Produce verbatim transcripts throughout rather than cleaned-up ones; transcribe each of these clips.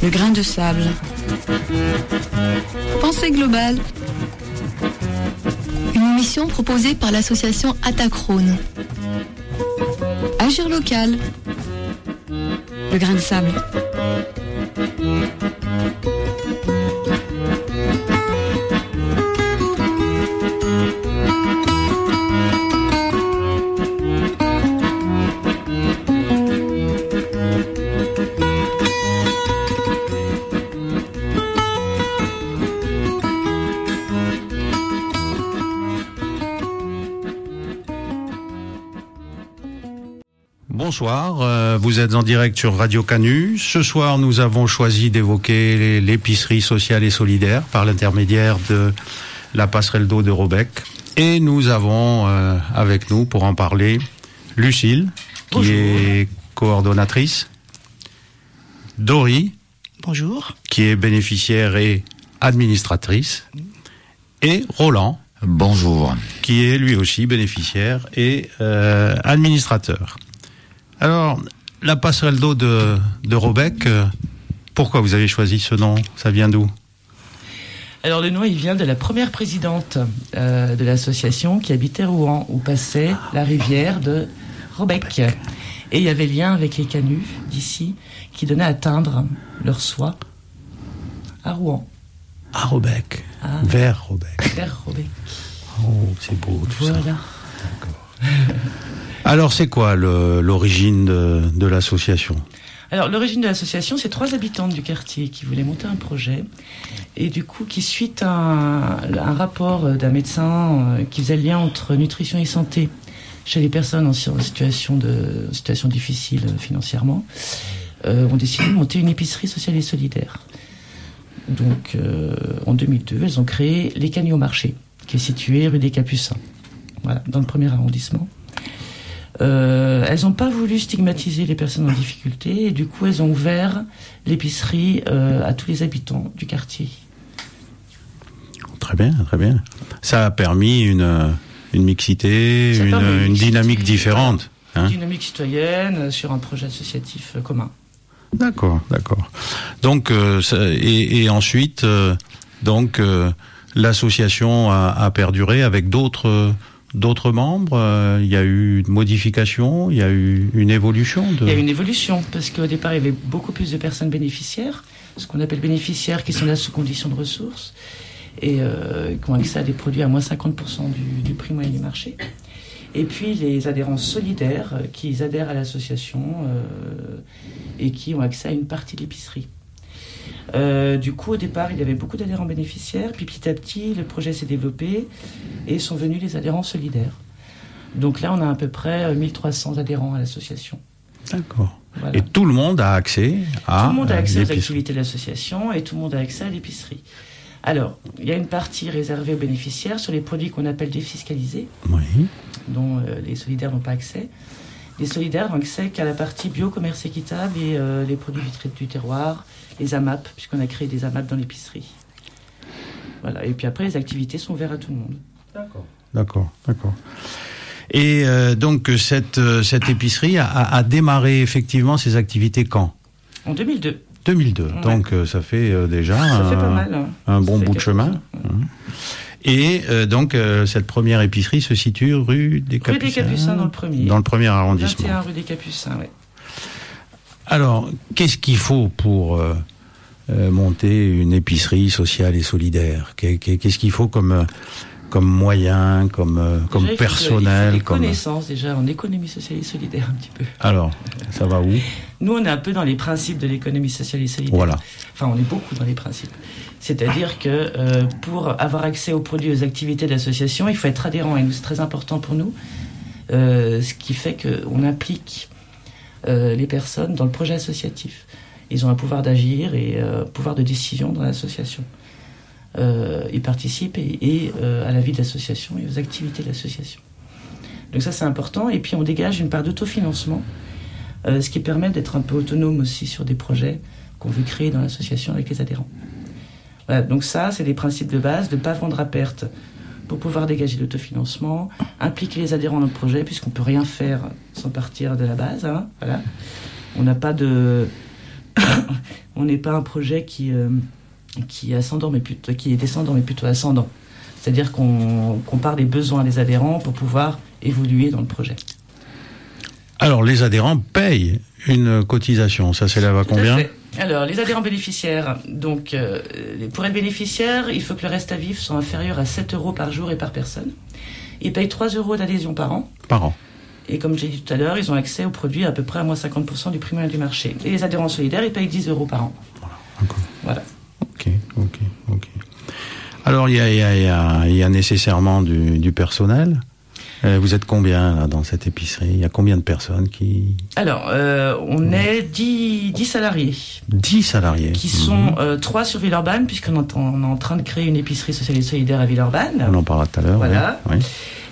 Le grain de sable. Pensée globale. Une émission proposée par l'association Atacrone. Agir local. Le grain de sable. Bonsoir, euh, vous êtes en direct sur Radio Canu. Ce soir, nous avons choisi d'évoquer l'épicerie sociale et solidaire par l'intermédiaire de la passerelle d'eau de Robec. Et nous avons euh, avec nous, pour en parler, Lucille, qui Bonjour. Est coordonnatrice, Dory, Bonjour. Qui est bénéficiaire et administratrice, et Roland, Bonjour, qui est lui aussi bénéficiaire et euh, administrateur. Alors, la passerelle d'eau de, de Robec, euh, pourquoi vous avez choisi ce nom? Ça vient d'où? Alors, le nom, il vient de la première présidente euh, de l'association qui habitait Rouen, où passait la rivière de Robec. Et il y avait lien avec les canuts d'ici qui donnaient à teindre leur soie à Rouen. À Robec, ah, vers Robec. Vers Robec. Oh, c'est beau tout voilà. ça. D'accord. Alors, c'est quoi le, l'origine de, de l'association? Alors, l'origine de l'association, c'est trois habitantes du quartier qui voulaient monter un projet. Et du coup, qui suite à un, un rapport d'un médecin euh, qui faisait le lien entre nutrition et santé chez les personnes en, en, situation, de, en situation difficile financièrement, euh, ont décidé de monter une épicerie sociale et solidaire. Donc, euh, en deux mille deux, elles ont créé les Canuts au marché, qui est situé rue des Capucins, voilà, dans le premier arrondissement. Euh, elles n'ont pas voulu stigmatiser les personnes en difficulté et du coup elles ont ouvert l'épicerie euh, à tous les habitants du quartier. Très bien, très bien. Ça a permis une, une mixité, une, une, une mixité, dynamique différente. Une hein. dynamique citoyenne sur un projet associatif commun. D'accord, d'accord. Donc, euh, ça, et, et ensuite, euh, donc euh, l'association a, a perduré avec d'autres... D'autres membres, euh, il y a eu une modification, il y a eu une évolution de... Il y a eu une évolution, parce qu'au départ, il y avait beaucoup plus de personnes bénéficiaires, ce qu'on appelle bénéficiaires, qui sont là sous conditions de ressources, et euh, qui ont accès à des produits à moins cinquante pour cent du, du prix moyen du marché. Et puis les adhérents solidaires, qui adhèrent à l'association, euh, et qui ont accès à une partie de l'épicerie. Euh, du coup, au départ, il y avait beaucoup d'adhérents bénéficiaires, puis petit à petit, le projet s'est développé et sont venus les adhérents solidaires. Donc là, on a à peu près mille trois cents adhérents à l'association. D'accord. Voilà. Et tout le monde a accès à Tout le monde a accès l'épicerie. aux activités de l'association et tout le monde a accès à l'épicerie. Alors, il y a une partie réservée aux bénéficiaires sur les produits qu'on appelle défiscalisés, oui. dont euh, les solidaires n'ont pas accès. Les solidaires n'ont accès qu'à la partie bio, commerce équitable et euh, les produits du, trait, du terroir, les A M A P, puisqu'on a créé des A M A P dans l'épicerie. Voilà. Et puis après, les activités sont ouvertes à tout le monde. D'accord. D'accord, d'accord. Et euh, donc, cette, cette épicerie a, a démarré effectivement ses activités quand? En deux mille deux. deux mille deux. Ouais. Donc, euh, ça fait euh, déjà ça un, fait pas mal, hein. un bon bout de chemin. Mmh. Et euh, donc, euh, cette première épicerie se situe rue des Capucins. Rue des Capucins, dans le premier. Dans le premier arrondissement. vingt et un rue des Capucins, oui. Alors, qu'est-ce qu'il faut pour euh, euh, monter une épicerie sociale et solidaire? Qu'est-ce qu'il faut comme, comme moyen, comme, comme déjà, personnel? Il faut des comme... connaissances, déjà, en économie sociale et solidaire, un petit peu. Alors, ça va où? Nous, on est un peu dans les principes de l'économie sociale et solidaire. Voilà. Enfin, on est beaucoup dans les principes. C'est-à-dire que euh, pour avoir accès aux produits et aux activités de l'association, il faut être adhérent. Et nous, c'est très important pour nous. Euh, ce qui fait qu'on implique euh, les personnes dans le projet associatif. Ils ont un pouvoir d'agir et euh, un pouvoir de décision dans l'association. Euh, ils participent et, et euh, à la vie de l'association et aux activités de l'association. Donc ça, c'est important. Et puis, on dégage une part d'autofinancement, euh, ce qui permet d'être un peu autonome aussi sur des projets qu'on veut créer dans l'association avec les adhérents. Voilà, donc ça, c'est les principes de base, de ne pas vendre à perte pour pouvoir dégager l'autofinancement, impliquer les adhérents dans le projet, puisqu'on ne peut rien faire sans partir de la base. Hein, voilà. On n'a pas de... on n'est pas un projet qui, euh, qui est ascendant, mais plutôt, qui est descendant, mais plutôt ascendant. C'est-à-dire qu'on, qu'on part des besoins des adhérents pour pouvoir évoluer dans le projet. Alors, les adhérents payent une cotisation. Ça s'élève à Tout combien ? à fait. Alors, les adhérents bénéficiaires, donc, euh, pour être bénéficiaire, il faut que le reste à vivre soit inférieur à sept euros par jour et par personne. Ils payent trois euros d'adhésion par an. Par an. Et comme j'ai dit tout à l'heure, ils ont accès aux produits à peu près à moins cinquante pour cent du prix moyen du marché. Et les adhérents solidaires, ils payent dix euros par an. Voilà. D'accord. Voilà. Ok, ok, ok. Alors, il y a, il y a, il y a, il y a nécessairement du, du personnel. Euh, vous êtes combien là, dans cette épicerie ? Il y a combien de personnes qui... Alors, euh, on est dix, dix salariés. dix salariés. Qui sont mmh. euh, trois sur Villeurbanne, puisqu'on est en, on est en train de créer une épicerie sociale et solidaire à Villeurbanne. On en parlera tout à l'heure. Voilà. Oui. Oui.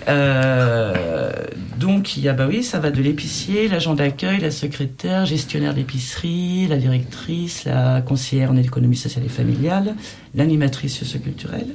Euh, donc, il y a, bah oui, ça va de l'épicier, l'agent d'accueil, la secrétaire, gestionnaire d'épicerie, la directrice, la conseillère en économie sociale et familiale, l'animatrice socioculturelle.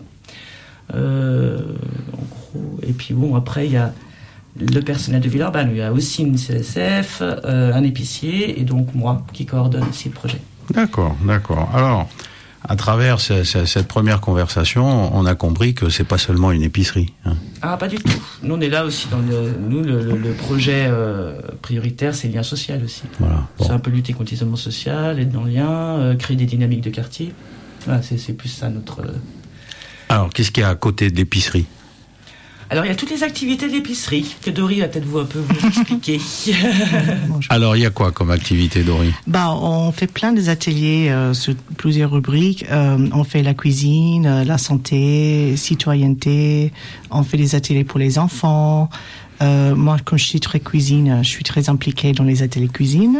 Euh, en gros, et puis bon, après, il y a le personnel de Villeurbanne, il y a aussi une C S F, euh, un épicier, et donc moi, qui coordonne aussi le projet. D'accord, d'accord. Alors, à travers ce, ce, cette première conversation, on a compris que c'est pas seulement une épicerie. Hein. Ah, pas du tout. Nous, on est là aussi dans le, nous, le, le, le projet euh, prioritaire, c'est le lien social aussi. Voilà. Bon. C'est un peu lutter contre l'isolement social, être dans le lien, euh, créer des dynamiques de quartier. Voilà, c'est, c'est plus ça notre... Euh... Alors, qu'est-ce qu'il y a à côté de l'épicerie ? Alors, il y a toutes les activités de l'épicerie, que Dory va peut-être vous un peu vous expliquer. Alors, il y a quoi comme activité, Dory ? Bah, on fait plein des ateliers euh, sur plusieurs rubriques. Euh, on fait la cuisine, euh, la santé, citoyenneté. On fait des ateliers pour les enfants. Euh, moi, comme je suis très cuisine, je suis très impliquée dans les ateliers cuisine.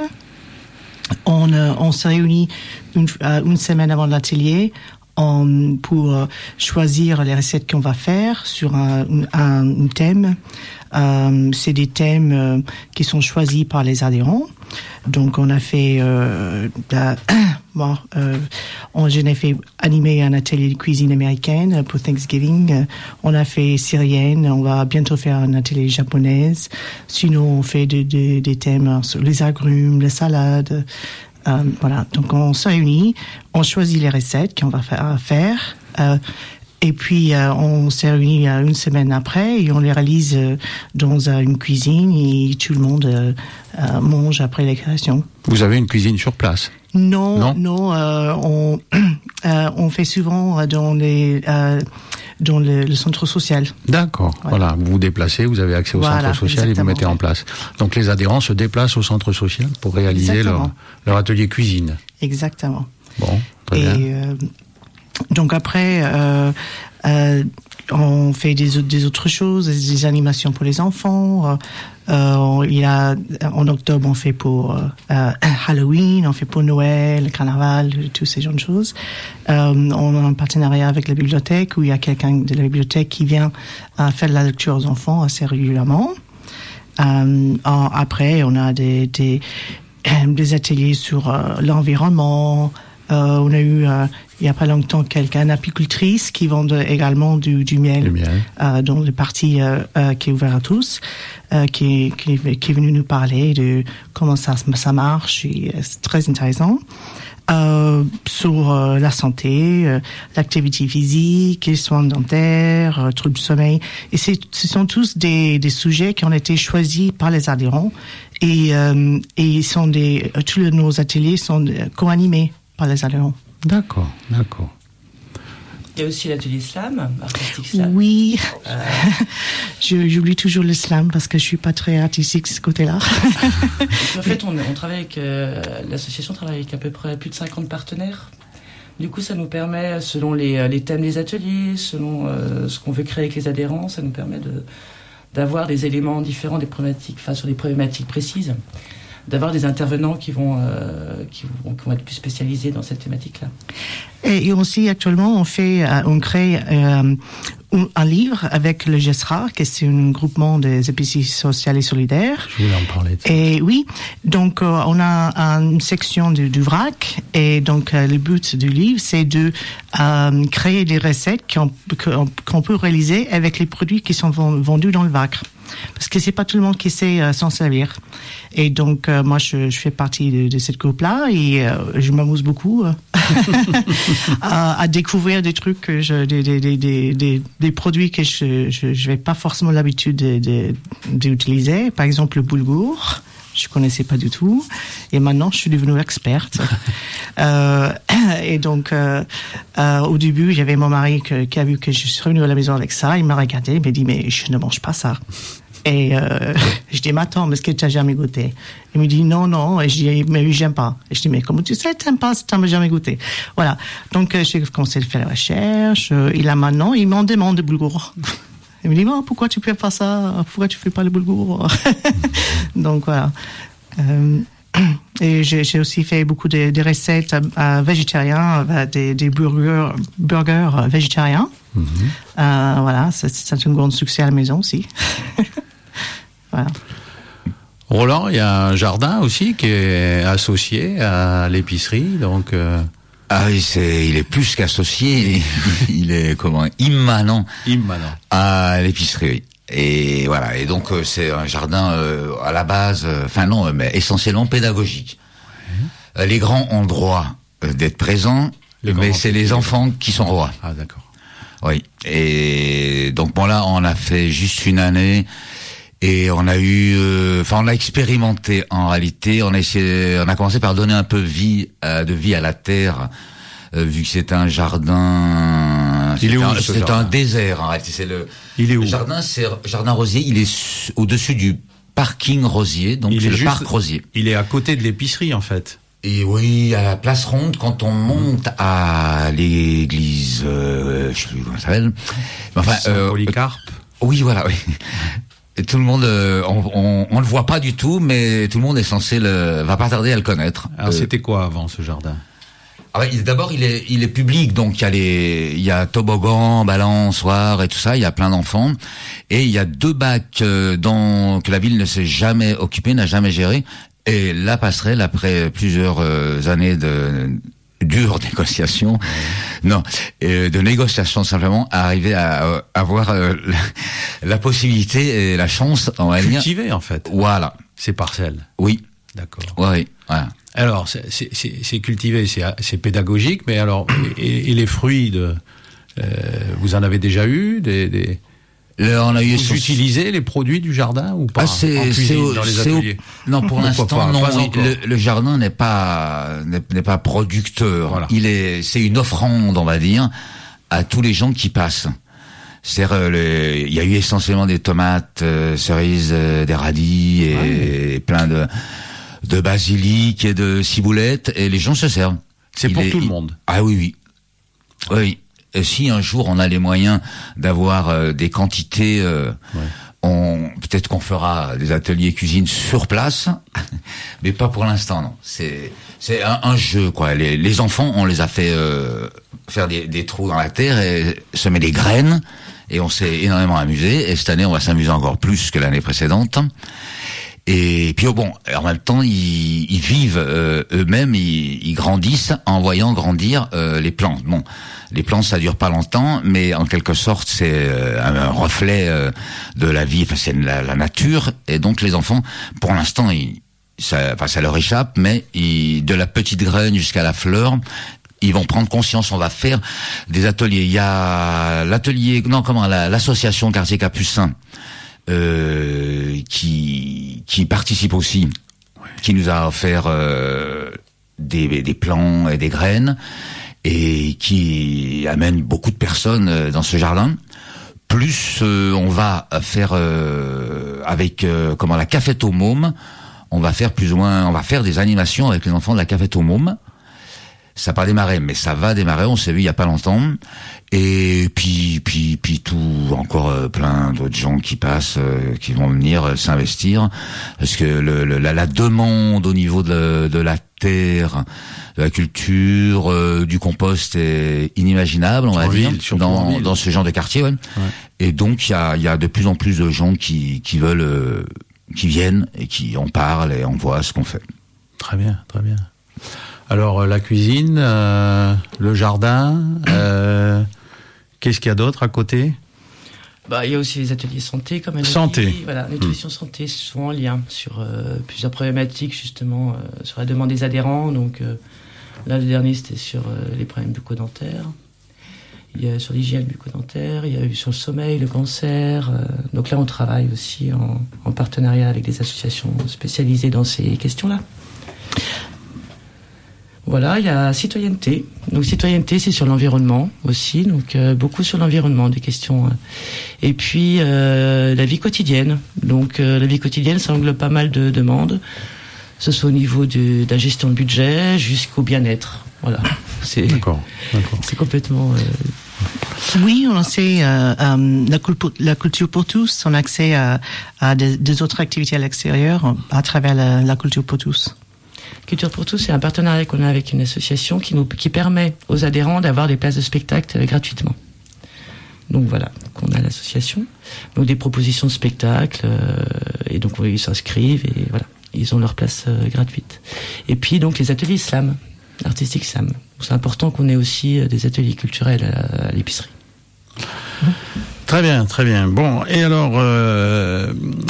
On, euh, on se réunit une, euh, une semaine avant l'atelier. En, pour euh, choisir les recettes qu'on va faire sur un, un, un thème. Euh, c'est des thèmes euh, qui sont choisis par les adhérents. Donc, on a fait... Euh, la, bon, euh, on, j'en ai fait animer un atelier de cuisine américaine pour Thanksgiving. On a fait syrienne. On va bientôt faire un atelier japonaise. Sinon, on fait de, de, des thèmes sur les agrumes, les salades... Euh, voilà, donc on se réunit, on choisit les recettes qu'on va faire, faire euh, et puis euh, on se réunit euh, une semaine après et on les réalise euh, dans euh, une cuisine et tout le monde euh, euh, mange après les créations. Vous avez une cuisine sur place ? Non, non, non euh, on, euh, on fait souvent dans les... Euh, dans le, le centre social. D'accord, ouais. Voilà, vous vous déplacez, vous avez accès au voilà, centre social et vous mettez ouais. en place. Donc les adhérents se déplacent au centre social pour réaliser leur, leur atelier cuisine. Exactement. Bon, très et, bien. Euh, donc après, euh, euh, on fait des, des autres choses, des animations pour les enfants. Euh, il y a, en octobre, on fait pour euh, Halloween, on fait pour Noël, le carnaval, tous ces genres de choses. Euh, on a un partenariat avec la bibliothèque où il y a quelqu'un de la bibliothèque qui vient euh, faire de la lecture aux enfants assez régulièrement. Euh, après, on a des, des, des ateliers sur euh, l'environnement. Euh, on a eu, euh, il n'y a pas longtemps, quelqu'un, une apicultrice qui vend de, également du, du miel, du miel. Euh, dans le parti euh, euh, qui est ouvert à tous, euh, qui, qui, qui est venu nous parler de comment ça, ça marche. Et c'est très intéressant. Euh, sur euh, la santé, euh, l'activité physique, les soins dentaires, euh, troubles du sommeil. Et c'est, ce sont tous des, des sujets qui ont été choisis par les adhérents. Et, euh, et ils sont des, tous nos ateliers sont co-animés par les adhérents. D'accord, d'accord. Il y a aussi l'atelier slam, artistique slam. Oui, euh... je, j'oublie toujours le slam parce que je suis pas très artistique de ce côté-là. En fait, on, on travaille avec, euh, l'association travaille avec à peu près plus de cinquante partenaires. Du coup, ça nous permet, selon les, les thèmes des ateliers, selon euh, ce qu'on veut créer avec les adhérents, ça nous permet de, d'avoir des éléments différents des problématiques, enfin sur des problématiques précises, d'avoir des intervenants qui vont, euh, qui vont, qui vont être plus spécialisés dans cette thématique-là. Et aussi, actuellement, on fait, euh, on crée euh, un livre avec le GESRA, qui est un groupement des épiceries sociales et solidaires. Je voulais en parler. De ça. Et oui, donc euh, on a une section du, du vrac, et donc euh, le but du livre, c'est de euh, créer des recettes qu'on, qu'on, qu'on peut réaliser avec les produits qui sont vendus dans le vrac. Parce que c'est pas tout le monde qui sait euh, s'en servir. Et donc euh, moi je, je fais partie de, de cette groupe-là, et euh, je m'amuse beaucoup euh, à, à découvrir des trucs que je, des, des, des, des, des, des produits que je, je, je n'ai pas forcément l'habitude de, de, d'utiliser. Par exemple le boulgour. Je connaissais pas du tout, et maintenant je suis devenue experte. euh, et donc, euh, euh, au début, j'avais mon mari que, qui a vu que je suis revenue à la maison avec ça. Il m'a regardé, il m'a dit mais je ne mange pas ça. Et euh, je dis mais attends, mais est-ce que tu as jamais goûté? Il me dit non non, et je dis mais oui j'aime pas. Et je dis mais comment tu sais t'aimes pas si tu n'as jamais goûté? Voilà. Donc euh, j'ai commencé à faire la recherche. Euh, il a maintenant, il m'en demande de boulgour. Il me dit, oh, pourquoi tu fais pas ça? Pourquoi tu fais pas le boulgour? Donc, voilà. Euh, et j'ai, j'ai aussi fait beaucoup de, de recettes euh, végétariennes, euh, des, des burgers, burgers végétariens. Mm-hmm. Euh, voilà, c'est, c'est un grand succès à la maison aussi. Voilà. Roland, il y a un jardin aussi qui est associé à l'épicerie, donc... Euh... Ah oui, c'est, il est plus qu'associé, il, il est comment, immanent, immanent à l'épicerie. Et voilà, et donc euh, c'est un jardin euh, à la base, enfin euh, non, mais essentiellement pédagogique. Ouais. Les grands ont le droit euh, d'être présents, les mais c'est les enfants qui sont rois. Ah d'accord. Oui. Et donc bon là, on a fait juste une année. Et on a eu, enfin, euh, on a expérimenté en réalité. On a essayé, on a commencé par donner un peu vie, euh, de vie à la terre, euh, vu que c'est un jardin. Il est où un, ce C'est jardin un désert en réalité. C'est le. Il est où Le jardin, c'est jardin rosier. Il est su, au-dessus du parking rosier, donc il c'est est le juste, parc rosier. Il est à côté de l'épicerie en fait. Et oui, à la place ronde, quand on monte à l'église, euh, je sais plus comment ça s'appelle. Enfin, euh, Polycarpe. Euh, oui, voilà, oui. Et tout le monde, euh, on, on, on le voit pas du tout, mais tout le monde est censé le, va pas tarder à le connaître. Alors euh, c'était quoi avant ce jardin? Ah ouais, d'abord il est, il est public, donc il y a les, il y a toboggan, balançoire et tout ça. Il y a plein d'enfants, et il y a deux bacs euh, dont que la ville ne s'est jamais occupée, n'a jamais géré. Et la passerelle, après plusieurs euh, années de dures négociations, mmh. non, euh, de négociations simplement, à arriver à, à avoir euh, la, la possibilité et la chance, on va dire, cultiver en fait. Voilà, ces parcelles. Oui, d'accord. Oui, voilà. Alors c'est, c'est, c'est, c'est cultivé, c'est, c'est pédagogique, mais alors et, et les fruits de, euh, vous en avez déjà eu des, des... Là, on a eu vous utilisez les produits du jardin ou pas? Ah, c'est, en cuisine, c'est au, dans les c'est ateliers au, non, pour l'instant, pas, non. Pas le, le jardin n'est pas n'est, n'est pas producteur. Voilà. Il est, c'est une offrande, on va dire, à tous les gens qui passent. C'est-à-dire, le, il y a eu essentiellement des tomates, euh, cerises, euh, des radis et, ouais. et plein de de basilic et de ciboulettes, et les gens se servent. C'est il pour est, tout il, le monde. Ah oui, oui, oui. Et si un jour on a les moyens d'avoir euh, des quantités, euh, ouais. on peut-être qu'on fera des ateliers cuisine sur place, mais pas pour l'instant, non. C'est c'est un, un jeu, quoi. Les, les enfants, on les a fait euh, faire des, des trous dans la terre et semer des graines, et on s'est énormément amusé. Et cette année, on va s'amuser encore plus que l'année précédente. Et puis oh bon, en même temps, ils, ils vivent euh, eux-mêmes, ils, ils grandissent en voyant grandir euh, les plantes. Bon, les plantes, ça dure pas longtemps, mais en quelque sorte, c'est euh, un reflet euh, de la vie. Enfin, c'est la, la nature. Et donc, les enfants, pour l'instant, ils, ça, enfin, ça leur échappe, mais ils, de la petite graine jusqu'à la fleur, ils vont prendre conscience. On va faire des ateliers. Il y a l'atelier, non, comment, la, l'association Quartier Capucin. Euh, qui qui participe aussi, ouais. qui nous a offert euh, des des plants et des graines, et qui amène beaucoup de personnes dans ce jardin. Plus euh, on va faire euh, avec euh, comment la cafette aux mômes, on va faire plus ou moins, on va faire des animations avec les enfants de la cafette aux mômes. Ça n'a pas démarré, mais ça va démarrer. On s'est vu il y a pas longtemps. Et puis, puis, puis tout, encore euh, plein d'autres gens qui passent, euh, qui vont venir euh, s'investir, parce que le, le, la, la demande au niveau de, de la terre, de la culture, euh, du compost est inimaginable, on va dire, dans, dans ce genre de quartier. Ouais. Ouais. Et donc il y a, y a de plus en plus de gens qui, qui veulent, euh, qui viennent et qui en parlent et on voit ce qu'on fait. Très bien, très bien. Alors la cuisine, euh, le jardin, euh, qu'est-ce qu'il y a d'autre à côté ? Bah, il y a aussi les ateliers santé, comme elle a santé. dit. Voilà, nutrition mmh. santé, souvent en lien sur euh, plusieurs problématiques, justement, euh, sur la demande des adhérents. Donc euh, là, le dernier, c'était sur euh, les problèmes bucco-dentaires. Il y a sur l'hygiène bucco-dentaire, il y a eu sur le sommeil, le cancer. Euh, donc là, on travaille aussi en, en partenariat avec des associations spécialisées dans ces questions-là. Voilà, il y a citoyenneté. Donc citoyenneté, c'est sur l'environnement aussi, donc euh, beaucoup sur l'environnement, des questions. Euh. Et puis euh, la vie quotidienne. Donc euh, la vie quotidienne, ça englobe pas mal de demandes, que ce soit au niveau de, de la gestion de budget jusqu'au bien-être. Voilà, c'est d'accord, d'accord. C'est complètement. Euh... Oui, on sait euh, euh, la, culture, la culture pour tous, on a accès à, à des, des autres activités à l'extérieur à travers la, la culture pour tous. Culture pour tous, c'est un partenariat qu'on a avec une association qui nous qui permet aux adhérents d'avoir des places de spectacle euh, gratuitement. Donc voilà, qu'on a l'association, donc des propositions de spectacle, euh, et donc ils s'inscrivent et voilà, ils ont leur place euh, gratuite. Et puis donc les ateliers slam, artistiques slam. Donc, c'est important qu'on ait aussi euh, des ateliers culturels à, à l'épicerie. Mmh. Très bien, très bien. Bon, et alors euh,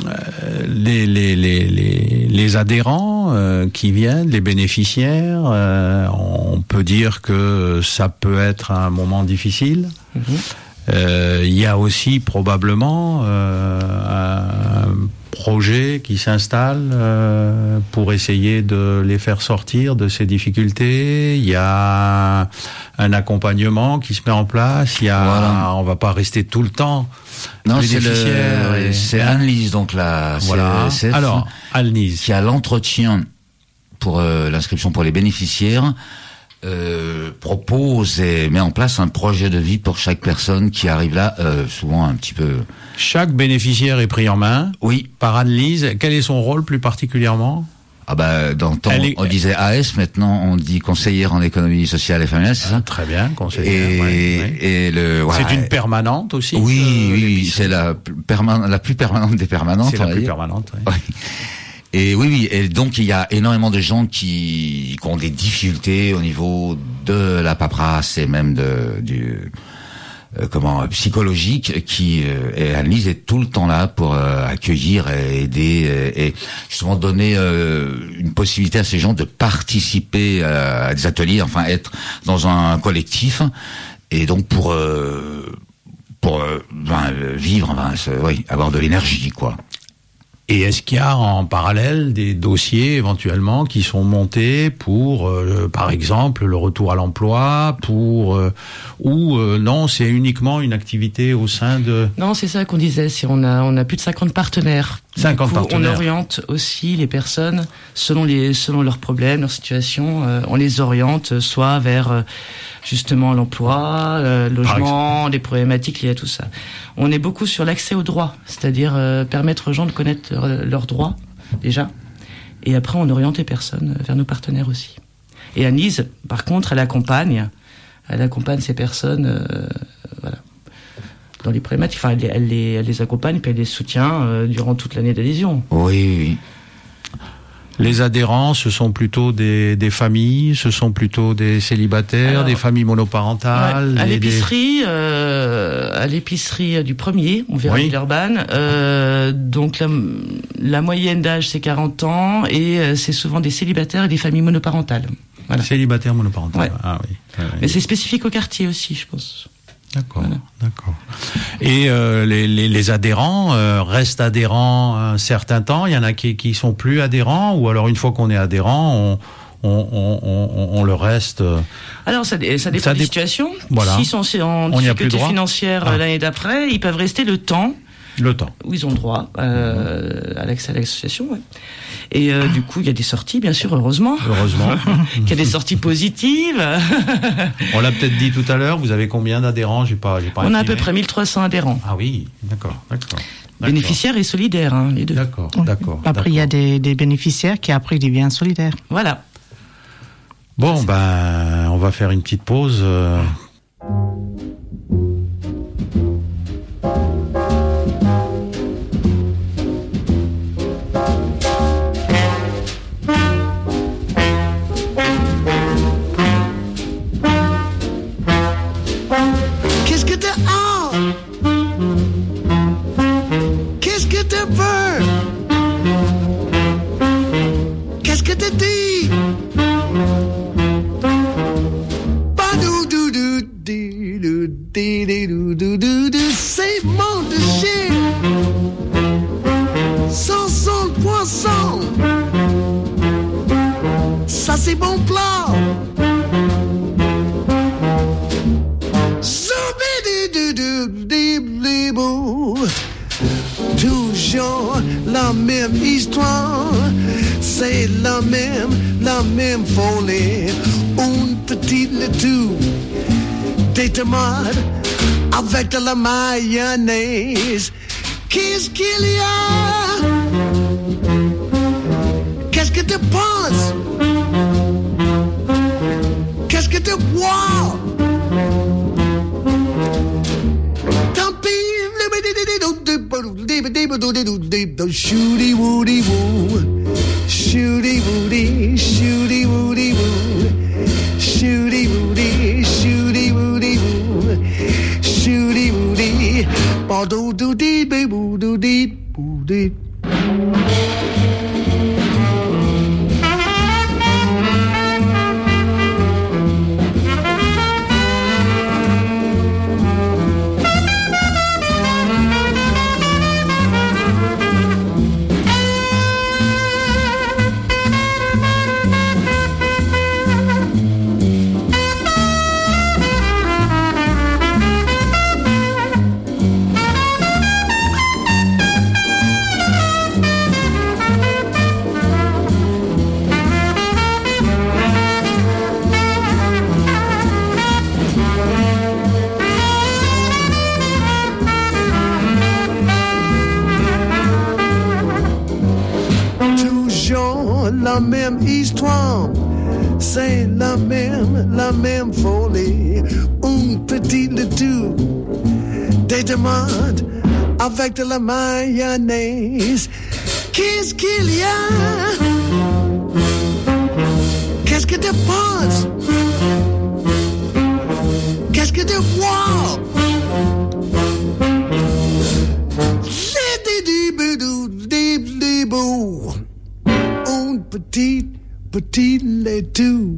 les, les, les, les, les adhérents euh, qui viennent, les bénéficiaires, euh, on peut dire que ça peut être un moment difficile. Mm-hmm. Euh, il y a aussi probablement euh, un projet qui s'installe euh, pour essayer de les faire sortir de ces difficultés. Il y a un accompagnement qui se met en place. Il y a, voilà. On va pas rester tout le temps. Non, c'est le, et... c'est Anne-Lise, donc la voilà. C F, alors Anne-Lise qui a l'entretien pour euh, l'inscription pour les bénéficiaires. Euh, propose et met en place un projet de vie pour chaque personne qui arrive là, euh, souvent un petit peu... Chaque bénéficiaire est pris en main. Oui. Par Anne-Lise. Quel est son rôle plus particulièrement ? Ah bah, dans le temps, est... on disait A S, maintenant on dit conseillère en économie sociale et familiale, c'est ah, ça ? Très bien, conseillère. Et, ouais, ouais. et le... Voilà. C'est une permanente aussi ? Oui, euh, oui, c'est la, perma... la plus permanente des permanentes. C'est la plus dire. permanente, oui. Oui. Et oui, oui, et donc il y a énormément de gens qui, qui ont des difficultés au niveau de la paperasse et même de du euh, comment psychologique, qui euh, et Anne-Lise est tout le temps là pour euh, accueillir et aider et, et justement donner euh, une possibilité à ces gens de participer à, à des ateliers, enfin être dans un collectif et donc pour euh, pour euh, ben, vivre, enfin, oui, avoir de l'énergie quoi. Et est-ce qu'il y a en parallèle des dossiers éventuellement qui sont montés pour, euh, par exemple, le retour à l'emploi, pour euh, ou euh, non, c'est uniquement une activité au sein de... Non, c'est ça qu'on disait, c'est on a on a plus de cinquante partenaires. cinquante du coup, partenaires. On oriente aussi les personnes selon les selon leurs problèmes, leur situation, euh, on les oriente soit vers euh, justement l'emploi, euh, le logement, les problématiques liées à tout ça. On est beaucoup sur l'accès aux droits, c'est-à-dire euh, permettre aux gens de connaître leurs, leurs droits déjà, et après on oriente les personnes vers nos partenaires aussi. Et Anne-Lise, par contre, elle accompagne, elle accompagne ces personnes, euh, voilà, dans les problématiques. Enfin, elle les, elle les, elle les accompagne puis elle les soutient euh, durant toute l'année d'adhésion. Oui, oui. Les adhérents, ce sont plutôt des, des familles, ce sont plutôt des célibataires, alors, des familles monoparentales. Ouais, à l'épicerie, des... euh, à l'épicerie du premier, on verra oui. Villeurbanne. Euh, donc la, la moyenne d'âge c'est quarante ans et euh, c'est souvent des célibataires et des familles monoparentales. Voilà. Célibataires monoparentales. Ouais. Ah oui. Ouais, Mais c'est spécifique au quartier aussi, je pense. D'accord, voilà. D'accord. Et euh, les, les, les adhérents euh, restent adhérents un certain temps. Il y en a qui qui sont plus adhérents, ou alors une fois qu'on est adhérent, on on on on, on le reste. Alors ça, ça dépend ça des dé... situations. Voilà. S'ils sont en difficulté financière ah. l'année d'après, ils peuvent rester le temps. Le temps. Où ils ont droit euh, à l'accès à l'association. Ouais. Et euh, du coup, il y a des sorties, bien sûr, heureusement. Heureusement. Il y a des sorties positives. On l'a peut-être dit tout à l'heure, vous avez combien d'adhérents ? J'ai pas, j'ai pas On imprimé. a à peu près mille trois cents adhérents. Ah oui, d'accord, d'accord. Bénéficiaires et solidaires, hein, les deux. D'accord, d'accord. Après, d'accord. il y a des, des bénéficiaires qui après deviennent solidaires. Voilà. Bon, ben, on va faire une petite pause. Euh... Qu'est-ce que t'as? Oh! Qu'est-ce que t'as peur? Qu'est-ce que t'as dit? C'est mon déchet. Sans son poisson. Ça c'est bon plat. Toujours la même histoire. C'est la même, la même folie. Une petite laitue, des tomates avec de la mayonnaise. Qu'est-ce qu'il y a? Qu'est-ce que tu penses? Qu'est-ce que tu bois? Tant pis. Shooty woody woo, shooty woody, shooty woody woo, shooty woody, shooty woody woo, shooty woody, ba do do dee ba boo do dee boo dee. La même histoire, c'est la même, la même folie. Une petite laitue, des tomates avec de la mayonnaise. Qu'est-ce qu'il y a? Qu'est-ce que tu penses? Qu'est-ce que tu vois? Petite, petite laitue.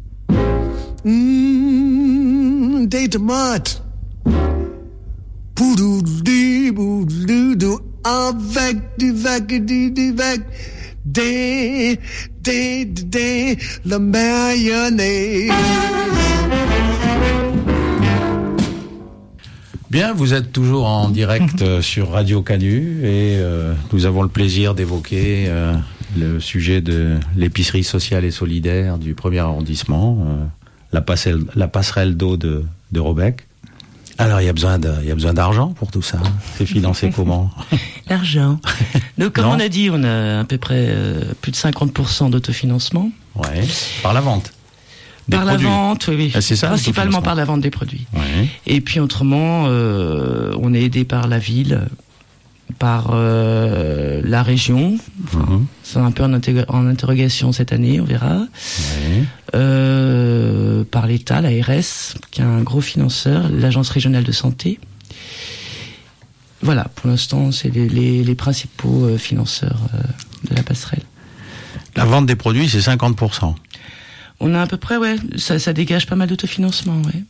Mmh, des tomates. Poudou-di-boudou-dou. Avec du vac, du, du vac. Des, des, des, la mayonnaise. Bien, vous êtes toujours en direct euh, sur Radio Canu et euh, nous avons le plaisir d'évoquer euh, le sujet de l'épicerie sociale et solidaire du premier arrondissement, euh, la passerelle, la passerelle d'eau de, de Robec. Alors, il y a besoin de, il y a besoin d'argent pour tout ça. C'est financé comment? L'argent. Donc, comme Non. on a dit, on a à peu près euh, plus de cinquante pour cent d'autofinancement. Ouais, par la vente. Des Par produits. la vente, oui, oui. Ah, c'est ça, Principalement l'autofinancement. par la vente des produits. Ouais. Et puis autrement, euh, on est aidé par la ville, par euh, la région. Mhm. C'est un peu en, intég- en interrogation cette année, on verra. Ouais. Euh, par l'État, la R S, qui est un gros financeur, l'Agence régionale de santé. Voilà, pour l'instant, c'est les, les, les principaux euh, financeurs euh, de la passerelle. La vente des produits, c'est cinquante pour cent. On a à peu près, ouais, ça, ça dégage pas mal d'autofinancement, ouais.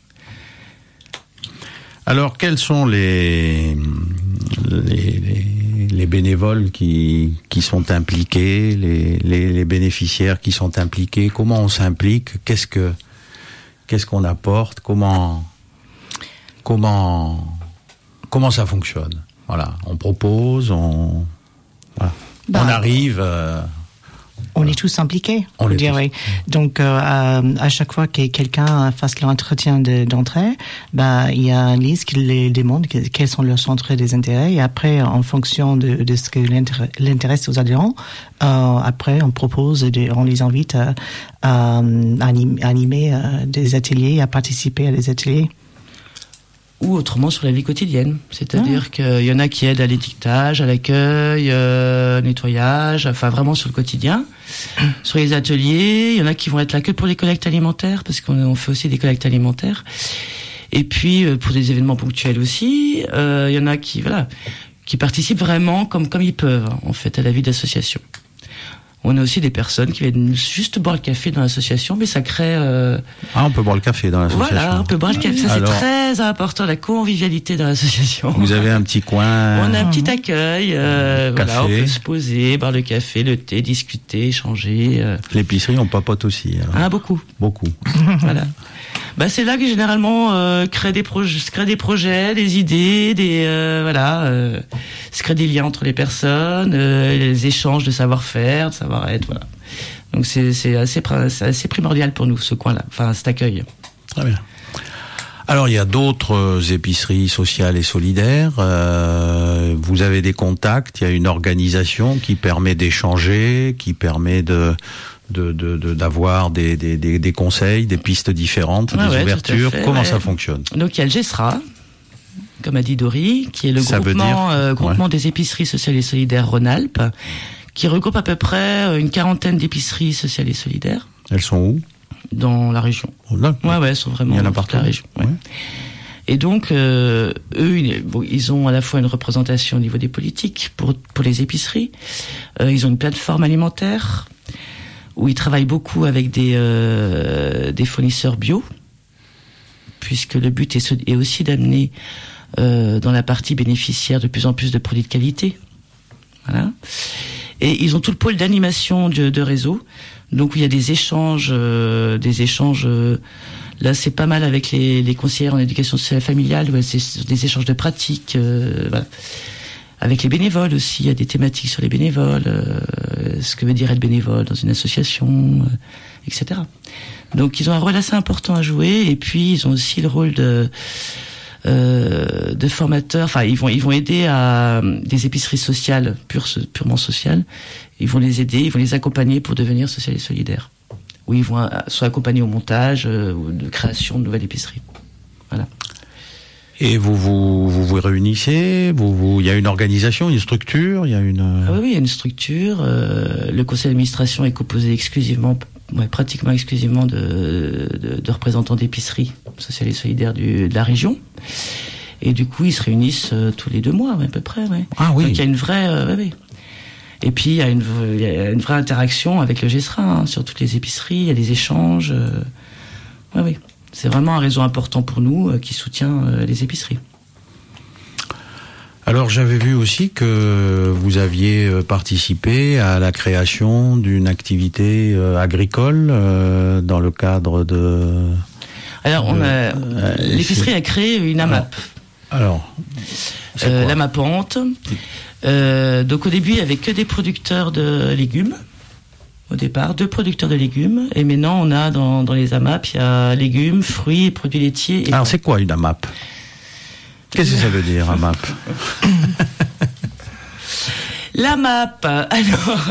Alors, quels sont les, les, les, les bénévoles qui, qui sont impliqués, les, les, les bénéficiaires qui sont impliqués? Comment on s'implique? Qu'est-ce que, qu'est-ce qu'on apporte? Comment, comment, comment ça fonctionne? Voilà. On propose, on, voilà. Bah, on arrive, euh, On est tous impliqués, on, on dirait. Donc, euh, à, à chaque fois que quelqu'un fasse l'entretien de, d'entrée, bah, il y a un liste qui les demande quels sont leurs centres des intérêts. Et après, en fonction de, de ce que l'intéresse aux adhérents, euh, après, on propose, de, on les invite à, à, à animer euh, des ateliers, à participer à des ateliers. Ou autrement sur la vie quotidienne. C'est-à-dire ah. qu'il y en a qui aident à l'étiquetage, à l'accueil, euh, nettoyage, enfin vraiment sur le quotidien. Mmh. Sur les ateliers, il y en a qui vont être là que pour les collectes alimentaires, parce qu'on on fait aussi des collectes alimentaires. Et puis euh, pour des événements ponctuels aussi, euh, il y en a qui voilà, qui participent vraiment comme comme ils peuvent en fait à la vie d'association. On a aussi des personnes qui viennent juste boire le café dans l'association, mais ça crée... Euh... Ah, on peut boire le café dans l'association. Voilà, on peut boire le café. Ça, Alors, c'est très important, la convivialité dans l'association. Vous avez un petit coin... On a un petit accueil. Euh, café. Voilà, on peut se poser, boire le café, le thé, discuter, échanger. Euh... L'épicerie, on papote aussi. Alors. Ah, beaucoup. Beaucoup. Voilà. Bah, c'est là que généralement euh, crée des projets, se crée des projets, des idées, des euh, voilà, euh, se crée des liens entre les personnes, euh, les échanges de savoir-faire, de savoir-être, voilà. Donc c'est c'est assez c'est assez primordial pour nous ce coin-là, enfin cet accueil. Très bien. Alors il y a d'autres épiceries sociales et solidaires. Euh, vous avez des contacts, il y a une organisation qui permet d'échanger, qui permet de De, de, de, d'avoir des, des, des, des conseils, des pistes différentes, ah des ouais, ouvertures. Fait, Comment ouais. ça fonctionne? Donc il y a le GESRA, comme a dit Dori, qui est le ça groupement, dire, euh, groupement ouais. des épiceries sociales et solidaires Rhône-Alpes, qui regroupe à peu près une quarantaine d'épiceries sociales et solidaires. Elles sont où? Dans la région. Oh là, ouais, ouais, elles sont vraiment dans la région. Ouais. Ouais. Et donc, euh, eux, ils, bon, ils ont à la fois une représentation au niveau des politiques pour, pour les épiceries. Euh, ils ont une plateforme alimentaire où ils travaillent beaucoup avec des, euh, des fournisseurs bio, puisque le but est, est aussi d'amener euh, dans la partie bénéficiaire de plus en plus de produits de qualité. Voilà. Et ils ont tout le pôle d'animation de, de réseau, donc où il y a des échanges, euh, des échanges. Euh, là, c'est pas mal avec les, les conseillères en éducation sociale et familiale, où c'est des échanges de pratiques. Euh, voilà. Avec les bénévoles aussi, il y a des thématiques sur les bénévoles, euh, ce que veut dire être bénévole dans une association, euh, et cetera. Donc ils ont un rôle assez important à jouer, et puis ils ont aussi le rôle de euh, de formateurs. Enfin, ils vont ils vont aider à des épiceries sociales, pure, purement sociales. Ils vont les aider, ils vont les accompagner pour devenir sociales et solidaires. Ou ils vont soit accompagner au montage euh, ou de création de nouvelles épiceries. Voilà. Et vous vous, vous vous réunissez, vous, vous, il y a une organisation, une structure, il y a une... Ah oui, oui, il y a une structure. Euh, le conseil d'administration est composé exclusivement, ouais, pratiquement exclusivement de, de, de représentants d'épiceries sociales et solidaires du, de la région. Et du coup, ils se réunissent euh, tous les deux mois, ouais, à peu près. Ouais. Ah oui. Donc il y a une vraie... Euh, ouais, ouais. Et puis il y a une, il y a une vraie interaction avec le GESRA, hein, sur toutes les épiceries, il y a des échanges. Euh, ouais, oui. C'est vraiment un réseau important pour nous euh, qui soutient euh, les épiceries. Alors j'avais vu aussi que vous aviez participé à la création d'une activité euh, agricole euh, dans le cadre de... Alors on a, euh, l'épicerie a créé une AMAP. Alors, euh, l'AMAPante. Euh, donc au début il n'y avait que des producteurs de légumes. Au départ, deux producteurs de légumes, et maintenant on a dans, dans les AMAP, il y a légumes, fruits, produits laitiers. Et alors c'est quoi une AMAP? Qu'est-ce que ça veut dire, AMAP? L'AMAP, alors...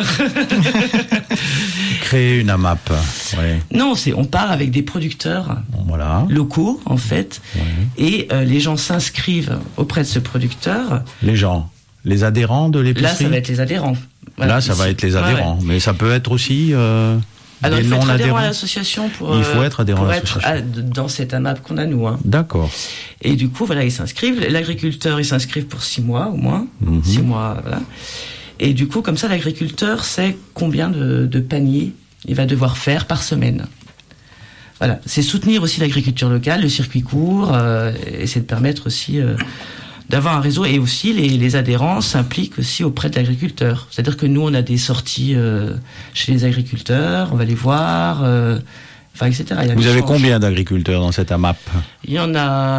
Créer une AMAP, ouais. Non, c'est, on part avec des producteurs voilà. locaux, en fait, ouais. et euh, les gens s'inscrivent auprès de ce producteur. Les gens, les adhérents de l'épicerie? Là, ça va être les adhérents. Voilà, là, ça ici. va être les adhérents, ouais, ouais. mais ça peut être aussi euh, Alors, des il faut être adhérent à non-adhérents. l'association pour, il faut être adhérent pour à être l'association. à, dans cette AMAP qu'on a nous. Hein. D'accord. Et du coup, voilà, ils s'inscrivent. L'agriculteur, il s'inscrive pour six mois au moins, mm-hmm. six mois, voilà. Et du coup, comme ça, l'agriculteur sait combien de, de paniers il va devoir faire par semaine. Voilà, c'est soutenir aussi l'agriculture locale, le circuit court, euh, et c'est de permettre aussi euh, d'avoir un réseau. Et aussi, les, les adhérents s'impliquent aussi auprès de l'agriculteur. C'est-à-dire que nous, on a des sorties euh, chez les agriculteurs, on va les voir, euh, enfin, et cetera. Il y a Vous des avez changes. combien d'agriculteurs dans cette AMAP? Il y en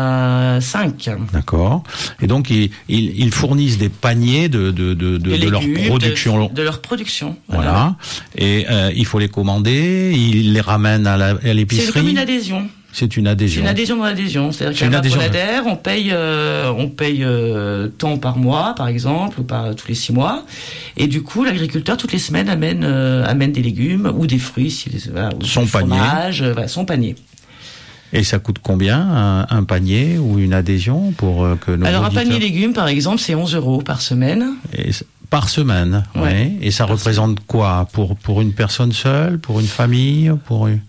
a cinq. D'accord. Et donc, ils, ils, ils fournissent des paniers de, de, de, de, De de leur légumes, production. De, de leur production. Voilà. Voilà. Et euh, il faut les commander, ils les ramènent à, la, à l'épicerie. C'est comme une adhésion. C'est une C'est adhésion. une adhésion dans l'adhésion. C'est-à-dire C'est une qu'à adhésion. on adhère, on paye, euh, on paye euh, tant par mois, par exemple, ou par tous les six mois. Et du coup, l'agriculteur toutes les semaines amène, euh, amène des légumes ou des fruits, si, voilà, ou Son du panier. fromage, euh, voilà, son panier. Et ça coûte combien un, un panier ou une adhésion pour euh, que nos Alors un auditeurs... panier légumes, par exemple, c'est onze euros par semaine. Et c- par semaine, Ouais. ouais. Et ça Par représente quoi pour pour une personne seule, pour une famille, pour une...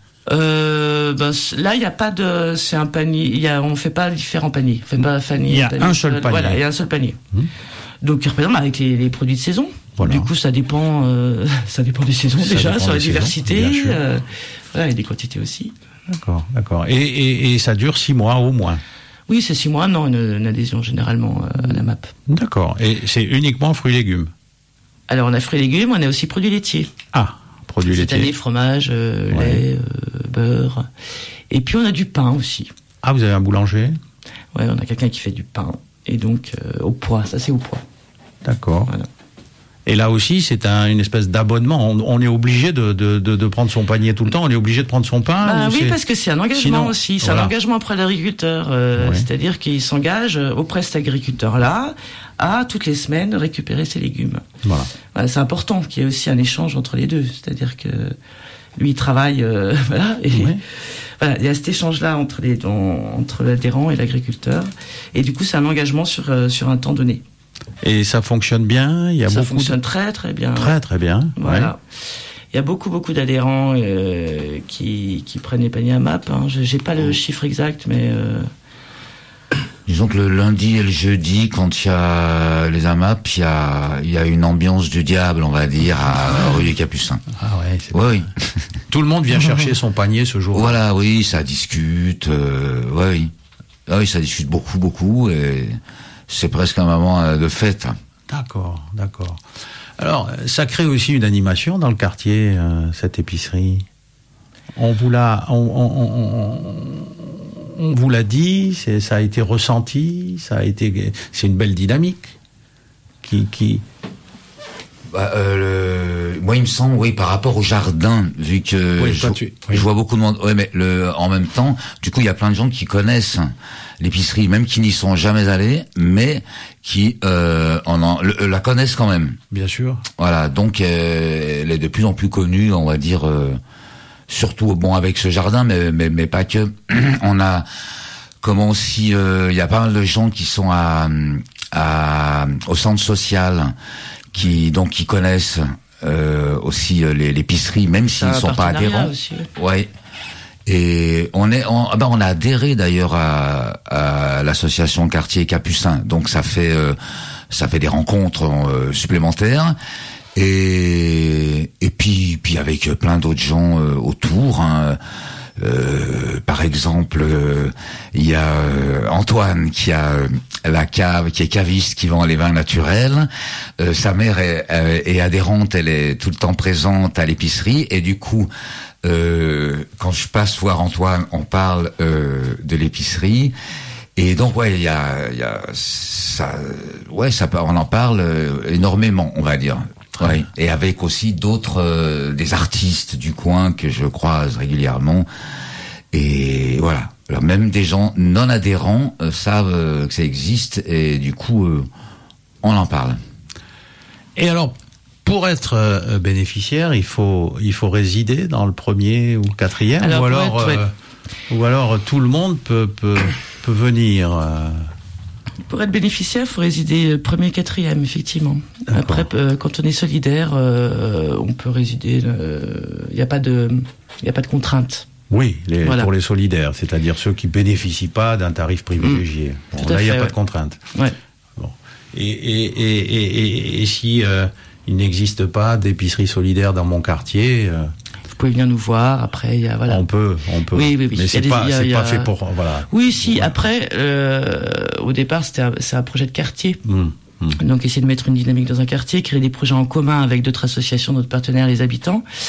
Euh, ben, c- là, il n'y a pas de, c'est un panier. Il y a, on fait pas différents paniers. On fait pas panier. Il y a panier un seul panier. Voilà, il y a un seul panier. Mmh. Donc, par exemple, avec les, les produits de saison. Voilà. Du coup, ça dépend, euh, ça dépend des saisons Ça déjà, dépend sur la des saisons, diversité. bien sûr. euh, voilà, et des quantités aussi. D'accord, d'accord. Et, et, et ça dure six mois au moins. Oui, c'est six mois, non, une, une adhésion généralement euh, à la M A P. D'accord. Et c'est uniquement fruits et légumes. Alors, on a fruits et légumes, on a aussi produits laitiers. Ah, produits Cette laitiers. année, fromage, euh, Ouais. lait, euh, beurre. Et puis, on a du pain aussi. Ah, vous avez un boulanger. Ouais, on a quelqu'un qui fait du pain. Et donc, euh, au poids, ça c'est au poids. D'accord. Voilà. Et là aussi, c'est un, une espèce d'abonnement. On, on est obligé de, de, de, de prendre son panier tout le temps. On est obligé de prendre son pain. Bah ou oui, c'est- parce que c'est un engagement Sinon, aussi. C'est voilà. un engagement auprès de l'agriculteur. Euh, Ouais. C'est-à-dire qu'il s'engage auprès de cet agriculteur-là à, toutes les semaines, récupérer ses légumes. Voilà. Voilà, c'est important qu'il y ait aussi un échange entre les deux. C'est-à-dire que lui, il travaille, euh, voilà, et Ouais. voilà, il y a cet échange-là entre les, dans- entre l'adhérent et l'agriculteur. Et du coup, c'est un engagement sur, euh, sur un temps donné. Et ça fonctionne bien. Il y a Ça beaucoup. fonctionne très, très bien. De... Très très bien. Voilà. Ouais. Il y a beaucoup, beaucoup d'adhérents euh, qui, qui prennent les paniers à M A P. Hein. J'ai pas le chiffre exact, mais... Euh... Disons que le lundi et le jeudi, quand il y a les A M A P, il y a, il y a une ambiance du diable, on va dire, à rue des Capucins. Ah ouais. c'est- Oui, oui. Tout le monde vient chercher son panier ce jour. Voilà, oui, ça discute. Euh, ouais, oui. Ah oui, ça discute beaucoup, beaucoup. Et c'est presque un moment euh, de fête. D'accord, d'accord. Alors, euh, ça crée aussi une animation dans le quartier, euh, cette épicerie. On vous l'a, on, on, on, on- on vous l'a dit, c'est, ça a été ressenti, ça a été, c'est une belle dynamique qui, qui. Bah, euh, le... Moi, il me semble, oui, par rapport au jardin, vu que Oui, je, toi, tu- oui. je vois beaucoup de monde. Ouais, mais le, en même temps, du coup, il y a plein de gens qui connaissent l'épicerie, même qui n'y sont jamais allés, mais qui euh, en, en le- la connaissent quand même. Bien sûr. Voilà, donc euh, elle est de plus en plus connue, on va dire, euh, surtout bon avec ce jardin, mais mais, mais pas que. On a comment aussi, euh, il y a pas mal de gens qui sont à, à au centre social, qui donc qui connaissent euh, aussi euh, les- l'épicerie, même s'ils ne un sont pas partenariat adhérents. aussi, ouais. Ouais. Et on est, on, ah ben on a adhéré d'ailleurs à, à l'association Quartier Capucin. Donc ça fait, euh, ça fait des rencontres euh, supplémentaires. Et et puis puis avec plein d'autres gens euh, autour. Hein. Euh, par exemple, euh, il y a euh, Antoine qui a euh, la cave, qui est caviste, qui vend les vins naturels. Euh, sa mère est, euh, est adhérente, elle est tout le temps présente à l'épicerie, et du coup, euh, quand je passe voir Antoine, on parle euh, de l'épicerie. Et donc ouais, il y a, il y a ça, ouais, ça, on en parle euh, énormément, on va dire. Ouais. Et avec aussi d'autres, euh, des artistes du coin que je croise régulièrement. Et voilà. Alors même des gens non adhérents euh, savent euh, que ça existe, et du coup, euh, on en parle. Et alors, pour être euh, bénéficiaire, il faut, il faut résider dans le premier ou le quatrième, Alors, ou pour alors, être, ouais. euh, ou alors tout le monde peut, peut, peut venir. euh, Pour être bénéficiaire, il faut résider premier, quatrième, effectivement. D'accord. Après, euh, quand on est solidaire, euh, on peut résider. Il n'y a pas de, il y a pas de contrainte. Oui, les, Voilà. pour les solidaires, c'est-à-dire ceux qui bénéficient pas d'un tarif privilégié. Mmh. Bon, Tout à là, il n'y a fait, pas ouais. de contrainte. Ouais. Bon. Et, et, et, et, et, et si euh, il n'existe pas d'épicerie solidaire dans mon quartier, euh, Vous pouvez venir nous voir. Après, il y a voilà. on peut, on peut. Oui, oui, oui. Mais Il y a c'est des- pas, il y a- c'est il y pas a- fait pour, voilà. Oui, si. Ouais. Après, euh, au départ, c'était un, c'est un projet de quartier. Mmh, mmh. Donc, essayer de mettre une dynamique dans un quartier, créer des projets en commun avec d'autres associations, d'autres partenaires, les habitants.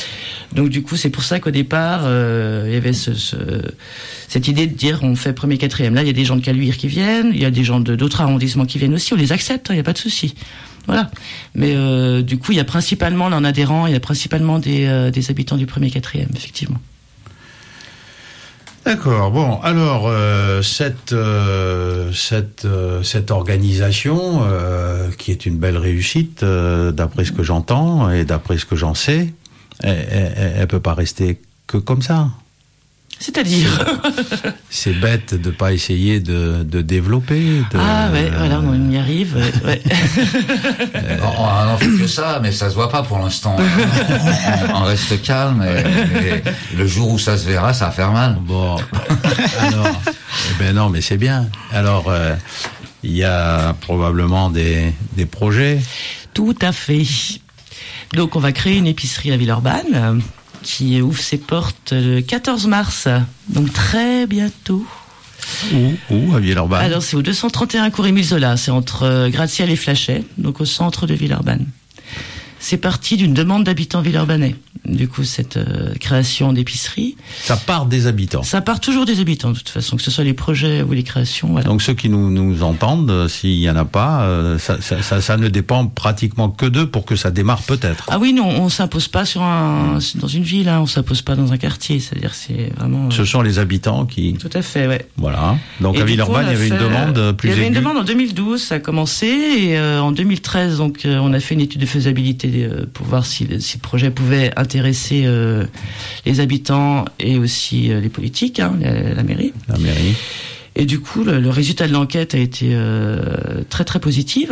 Donc du coup, c'est pour ça qu'au départ, euh, il y avait ce, ce, cette idée de dire on fait premier, quatrième. Là, il y a des gens de Caluire qui viennent, il y a des gens de, d'autres arrondissements qui viennent aussi. On les accepte, il hein, n'y a pas de souci. Voilà. Mais euh, du coup, il y a principalement, là, en adhérents, il y a principalement des, euh, des habitants du premier, quatrième, effectivement. D'accord. Bon, alors euh, cette euh, cette euh, cette organisation euh, qui est une belle réussite, euh, d'après ce que j'entends et d'après ce que j'en sais, elle, elle, elle peut pas rester que comme ça. C'est-à-dire c'est bête de pas essayer de, de développer. De, ah ouais, euh, voilà, on y arrive. Ouais, ouais. on n'en fait que ça, mais ça se voit pas pour l'instant. on, on reste calme et, et le jour où ça se verra, ça va faire mal. Bon, alors, eh ben non, mais c'est bien. Alors, euh, il y a probablement des des projets. Tout à fait. Donc, on va créer une épicerie à Villeurbanne qui ouvre ses portes le quatorze mars, donc très bientôt. Où, où à Villeurbanne? Alors c'est au deux cent trente et un cours Émile Zola, c'est entre euh, Gratte-Ciel et Flachet, donc au centre de Villeurbanne. C'est parti d'une demande d'habitants villeurbanais. Du coup, cette euh, création d'épicerie. Ça part des habitants. Ça part toujours des habitants, de toute façon, que ce soit les projets ou les créations. Voilà. Donc ceux qui nous, nous entendent, euh, s'il y en a pas, euh, ça, ça, ça, ça ne dépend pratiquement que d'eux pour que ça démarre peut-être. Ah oui, non, on s'impose pas sur un, dans une ville, hein, on s'impose pas dans un quartier. C'est-à-dire, c'est vraiment. Euh... Ce sont les habitants qui. Tout à fait, ouais. Voilà. Donc et à Villeurbanne, il y avait fait... une demande plus aiguë. Il y avait une demande en deux mille douze, ça a commencé, et euh, en deux mille treize, donc euh, on a fait une étude de faisabilité euh, pour voir si, si le projet pouvait intéresser euh, les habitants et aussi euh, les politiques, hein, la, la mairie. La mairie. Et du coup, le, le résultat de l'enquête a été euh, très très positif.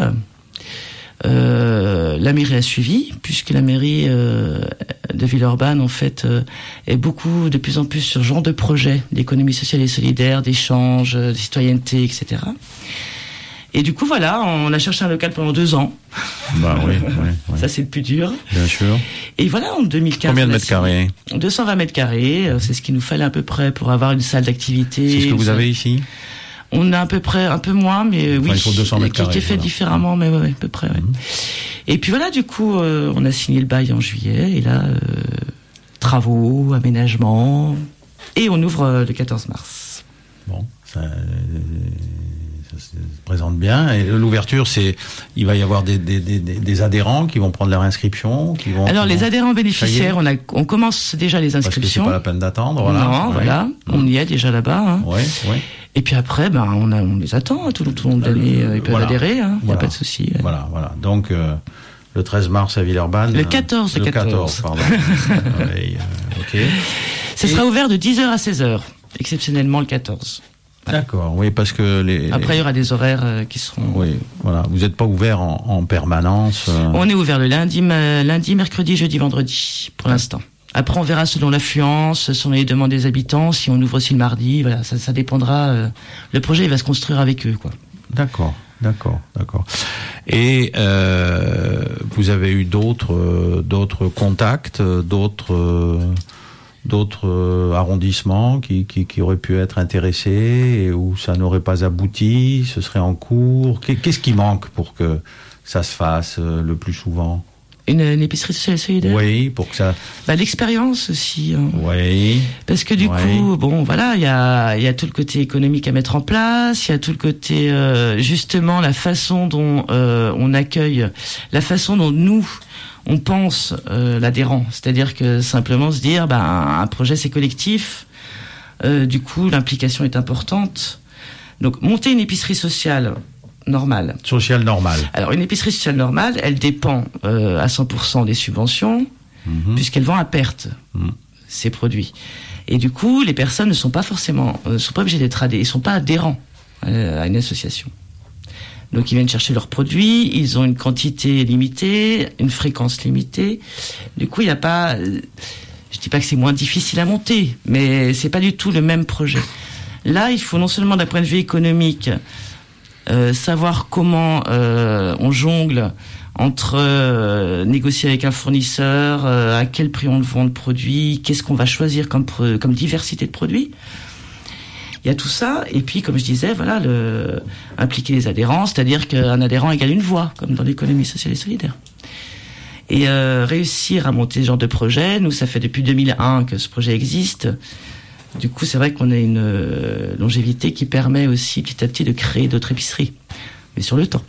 Euh, la mairie a suivi, puisque la mairie euh, de Villeurbanne, en fait, euh, est beaucoup, de plus en plus sur ce genre de projet d'économie sociale et solidaire, d'échange, de citoyenneté, et cetera. Et du coup, voilà, on a cherché un local pendant deux ans. Bah oui, oui, oui. Ça, c'est le plus dur. Bien sûr. Et voilà, en deux mille quinze... Combien de mètres carrés? deux cent vingt mètres carrés, c'est ce qu'il nous fallait à peu près pour avoir une salle d'activité. C'est ce que vous avez ici? On a à peu près, un peu moins, mais enfin, oui, il faut deux cents mètres qui, carrés, qui est fait voilà. différemment, mais ouais, à peu près, ouais. Mmh. Et puis voilà, du coup, euh, on a signé le bail en juillet, et là, euh, travaux, aménagement, et on ouvre euh, le quatorze mars. Bon, ça... Euh... ça se présente bien. Et l'ouverture, c'est, il va y avoir des, des, des, des adhérents qui vont prendre leur inscription, qui vont. Alors qui les vont... adhérents bénéficiaires, on a, on commence déjà les inscriptions. Parce que c'est pas la peine d'attendre, voilà. Non, ouais. voilà, on y est déjà là-bas. Hein. Ouais, ouais. Et puis après, ben on, a, on les attend hein, tout, tout le long de l'année. Euh, ils peuvent voilà. adhérer, il hein, n'y voilà. a pas de souci. Ouais. Voilà, voilà. Donc euh, le treize mars à Villeurbanne. Le quatorze, le quatorze. quatorze, pardon. ouais, euh, ok. Ce Et... sera ouvert de dix heures à seize heures, exceptionnellement le quatorze. Voilà. D'accord, oui, parce que les... Après, les... il y aura des horaires euh, qui seront... Oui, voilà. Vous n'êtes pas ouvert en, en permanence euh... On est ouvert le lundi, ma... lundi, mercredi, jeudi, vendredi, pour ah. l'instant. Après, on verra selon l'affluence, selon les demandes des habitants, si on ouvre aussi le mardi, voilà, ça, ça dépendra. Euh... Le projet, il va se construire avec eux, quoi. D'accord, d'accord, d'accord. Et euh, vous avez eu d'autres, euh, d'autres contacts, d'autres... Euh... d'autres euh, arrondissements qui, qui, qui auraient pu être intéressés et où ça n'aurait pas abouti, ce serait en cours. Qu'est-ce qui manque pour que ça se fasse euh, le plus souvent? Une, une épicerie sociale et solidaire? Oui, pour que ça... Bah, l'expérience aussi. Hein. Oui. Parce que du oui. coup, bon, voilà, il y a, y a tout le côté économique à mettre en place, il y a tout le côté, euh, justement, la façon dont euh, on accueille, la façon dont nous... on pense euh, l'adhérent, c'est-à-dire que simplement se dire, ben, un projet c'est collectif, euh, du coup l'implication est importante. Donc monter une épicerie sociale normale. Sociale normale. Alors une épicerie sociale normale, elle dépend euh, à cent pour cent des subventions, mmh. puisqu'elle vend à perte mmh. ses produits. Et du coup, les personnes ne sont pas forcément, ne euh, sont pas obligées d'être adhérents, ils ne sont pas adhérents euh, à une association. Donc ils viennent chercher leurs produits, ils ont une quantité limitée, une fréquence limitée. Du coup, il n'y a pas... Je dis pas que c'est moins difficile à monter, mais c'est pas du tout le même projet. Là, il faut non seulement d'un point de vue économique, euh, savoir comment euh, on jongle entre euh, négocier avec un fournisseur, euh, à quel prix on vend le produit, qu'est-ce qu'on va choisir comme, comme diversité de produits. Il y a tout ça, et puis, comme je disais, voilà, le, impliquer les adhérents, c'est-à-dire qu'un adhérent égale une voix, comme dans l'économie sociale et solidaire. Et euh, réussir à monter ce genre de projet, nous, ça fait depuis deux mille un que ce projet existe. Du coup, c'est vrai qu'on a une euh, longévité qui permet aussi petit à petit de créer d'autres épiceries, mais sur le temps.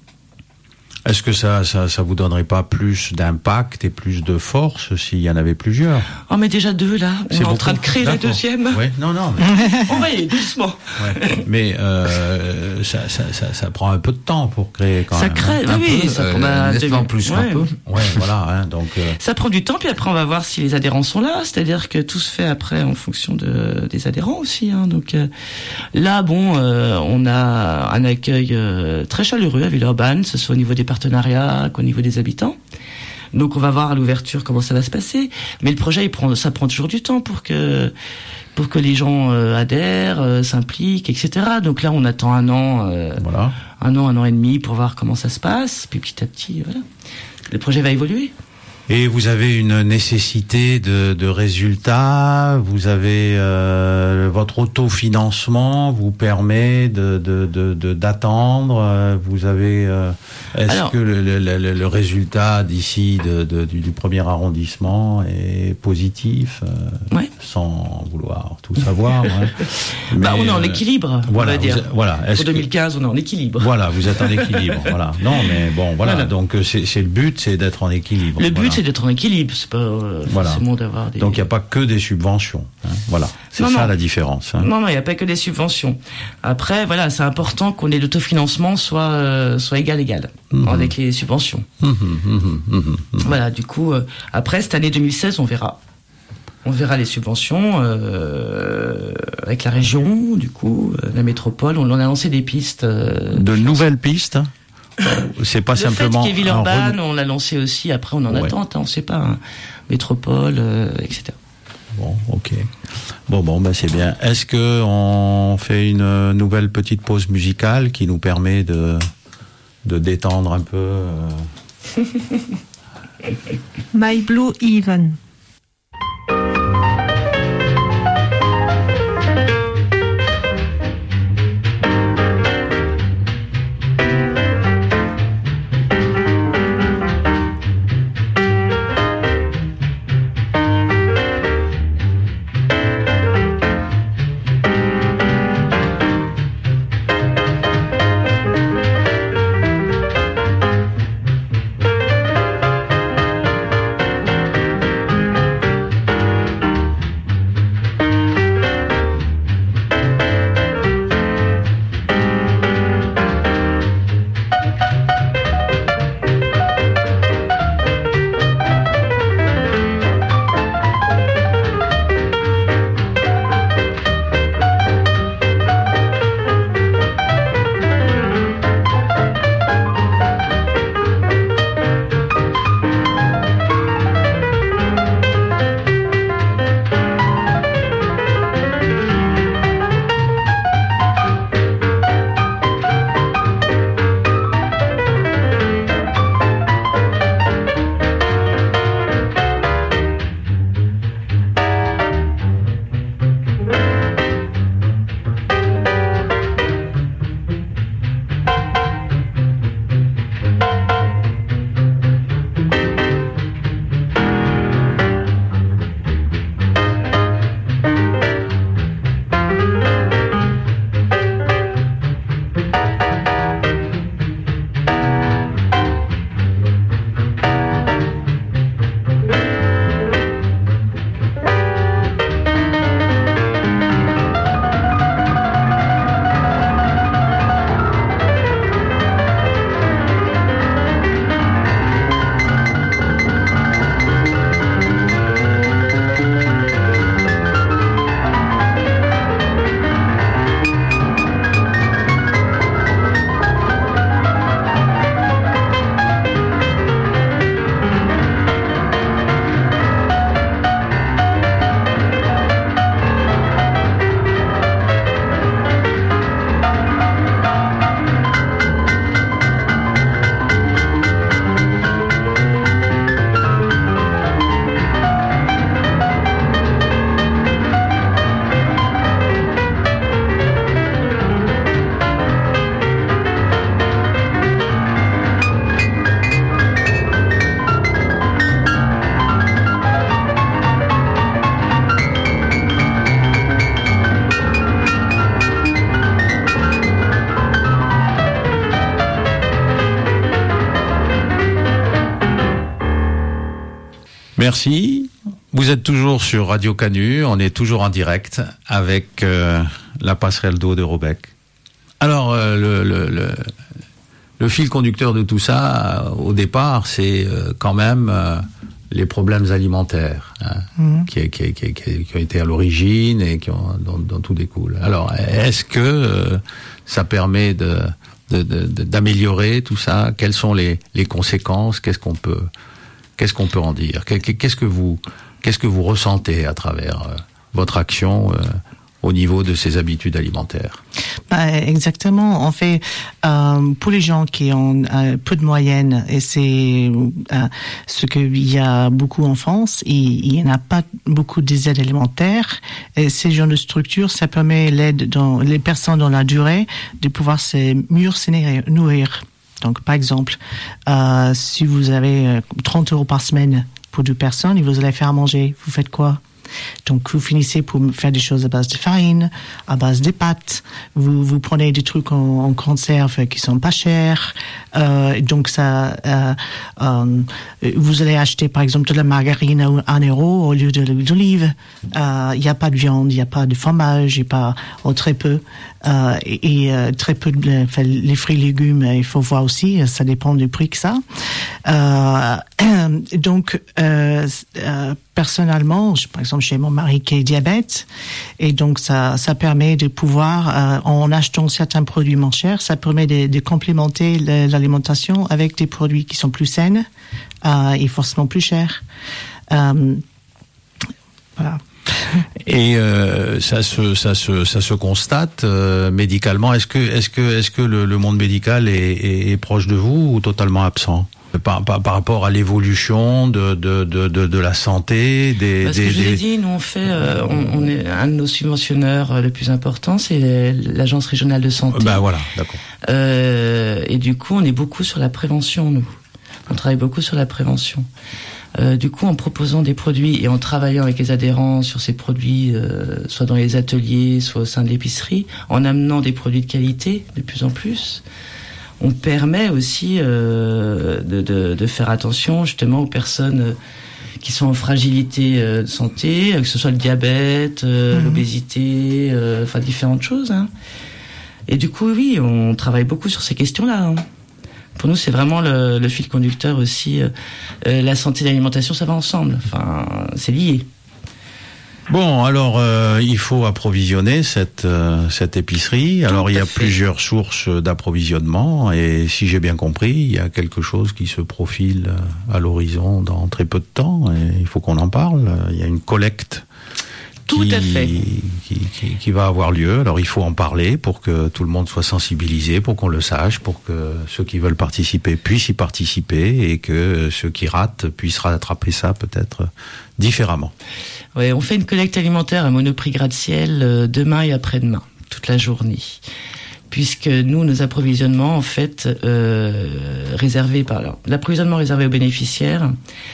Est-ce que ça, ça, ça vous donnerait pas plus d'impact et plus de force s'il y en avait plusieurs? Oh, mais déjà deux, là. On C'est est en train de beaucoup. créer la D'accord. deuxième. Oui, non, non. Mais, On va y aller doucement. ouais. Mais euh, ça, ça, ça, ça prend un peu de temps pour créer quand Ça même. crée, hein. oui, oui, peu, ça euh, prend un n'est-ce pas, en demi- plus, ouais. un peu. Ouais, voilà. Hein, donc, euh, Ça prend du temps, puis après on va voir si les adhérents sont là. C'est-à-dire que tout se fait après en fonction de, des adhérents aussi. Hein. Donc euh, là, bon, euh, on a un accueil euh, très chaleureux à Villeurbanne, que ce soit au niveau des partenariats qu'au niveau des habitants. Donc on va voir à l'ouverture comment ça va se passer. Mais le projet, il prend, ça prend toujours du temps pour que pour que les gens euh, adhèrent, euh, s'impliquent, et cetera. Donc là, on attend un an, euh, voilà. un an, un an et demi pour voir comment ça se passe. Puis petit à petit, voilà, le projet va évoluer. Et vous avez une nécessité de, de résultats. Vous avez euh, votre autofinancement vous permet de de de, de d'attendre. euh, Vous avez euh, est-ce Alors- que le, le, le, le résultat d'ici de, de, du, du premier arrondissement est positif, euh, Ouais. sans vouloir tout savoir. hein. Bah, Mais, on est en euh, équilibre, Voilà, on va vous dire. êtes- voilà. Est-ce Pour que- deux mille quinze, on est en équilibre. Voilà, vous êtes en équilibre. Voilà. Non, mais bon, voilà. Voilà. Donc euh, c'est c'est le but, c'est d'être en équilibre. Le but, Voilà. c'est d'être en équilibre. C'est pas euh, Voilà. forcément d'avoir des... Donc il n'y a pas que des subventions. hein. Voilà, c'est Non, ça non. la différence. hein. Non, non, il n'y a pas que des subventions. Après, voilà, c'est important qu'on ait l'autofinancement soit euh, soit égal égal Mhm. avec les subventions. Hum, hum, hum, hum, hum, hum. Voilà, du coup, euh, après cette année deux mille seize, on verra. On verra les subventions euh, avec la région, du coup, euh, la métropole. On, on a lancé des pistes. Euh, De nouvelles pistes. C'est pas le simplement. fait qu'il y ait un Villeurbanne, renou- on l'a lancé aussi. Après, on en Ouais. attend, hein, on sait pas. Hein, métropole, euh, et cetera. Bon, ok. Bon, bon, ben c'est bien. Est-ce que on fait une nouvelle petite pause musicale qui nous permet de de détendre un peu euh, My Blue Even. Blue Merci. Vous êtes toujours sur Radio Canu, on est toujours en direct avec euh, la passerelle d'eau de Robec. Alors, euh, le, le, le, le fil conducteur de tout ça, euh, au départ, c'est euh, quand même euh, les problèmes alimentaires hein, mmh. qui, qui, qui, qui, qui ont été à l'origine et qui ont, dont, dont tout découle. Alors, est-ce que euh, ça permet de, de, de, de, d'améliorer tout ça ? Quelles sont les, les conséquences ? Qu'est-ce qu'on peut, qu'est-ce qu'on peut en dire ? Qu'est-ce que vous, qu'est-ce que vous ressentez à travers euh, votre action euh, au niveau de ces habitudes alimentaires? Bah, exactement. En fait, euh, pour les gens qui ont euh, peu de moyens, et c'est euh, ce qu'il y a beaucoup en France, il n'y en a pas beaucoup d'aides alimentaires. Et ces genres de structures, ça permet l'aide dans les personnes dans la durée de pouvoir se mieux se nourrir. Donc, par exemple, euh, si vous avez trente euros par semaine pour deux personnes et vous allez faire à manger, vous faites quoi? Donc, vous finissez pour faire des choses à base de farine, à base de pâtes. Vous, vous prenez des trucs en, en conserve qui sont pas chers. Euh, donc, ça, euh, euh, vous allez acheter, par exemple, de la margarine à un euro au lieu de l'huile d'olive. Il euh, n'y a pas de viande, il n'y a pas de fromage, il n'y a pas, oh, très peu. Euh, et, et euh, très peu de, enfin, les fruits et légumes, il faut voir aussi, ça dépend du prix que ça. Euh, donc, euh, euh, personnellement, par exemple, j'ai mon mari qui est diabète, et donc ça, ça permet de pouvoir, euh, en achetant certains produits moins chers, ça permet de, de complémenter l'alimentation avec des produits qui sont plus sains euh, et forcément plus chers. Euh, voilà. Et euh, ça se ça se ça se constate euh, médicalement. Est-ce que est-ce que est-ce que le, le monde médical est, est, est proche de vous ou totalement absent par, par, par rapport à l'évolution de de de de, de la santé des Parce des, que je vous des... ai dit, nous on fait euh, on, on est un de nos subventionneurs euh, le plus important, c'est l'agence régionale de santé. Ben voilà, d'accord. Euh, et du coup, on est beaucoup sur la prévention, nous. On travaille beaucoup sur la prévention. Euh, du coup, en proposant des produits et en travaillant avec les adhérents sur ces produits, euh, soit dans les ateliers, soit au sein de l'épicerie, en amenant des produits de qualité de plus en plus, on permet aussi euh, de, de, de faire attention justement aux personnes qui sont en fragilité euh, de santé, que ce soit le diabète, euh, mmh. l'obésité, euh, enfin différentes choses. Hein. Et du coup, oui, on travaille beaucoup sur ces questions-là. Hein. Pour nous, c'est vraiment le, le fil conducteur aussi. Euh, la santé et l'alimentation, ça va ensemble. Enfin, c'est lié. Bon, alors euh, il faut approvisionner cette euh, cette épicerie. Alors Tout il y a fait. plusieurs sources d'approvisionnement et si j'ai bien compris, il y a quelque chose qui se profile à l'horizon dans très peu de temps et il faut qu'on en parle. Il y a une collecte Tout qui, à fait. Qui, qui, qui va avoir lieu. Alors il faut en parler pour que tout le monde soit sensibilisé, pour qu'on le sache, pour que ceux qui veulent participer puissent y participer et que ceux qui ratent puissent rattraper ça peut-être différemment. Ouais, on fait une collecte alimentaire à Monoprix Gratte-Ciel euh, demain et après-demain, toute la journée. Puisque nous, nos approvisionnements, en fait, euh, réservés par... Alors, l'approvisionnement réservé aux bénéficiaires,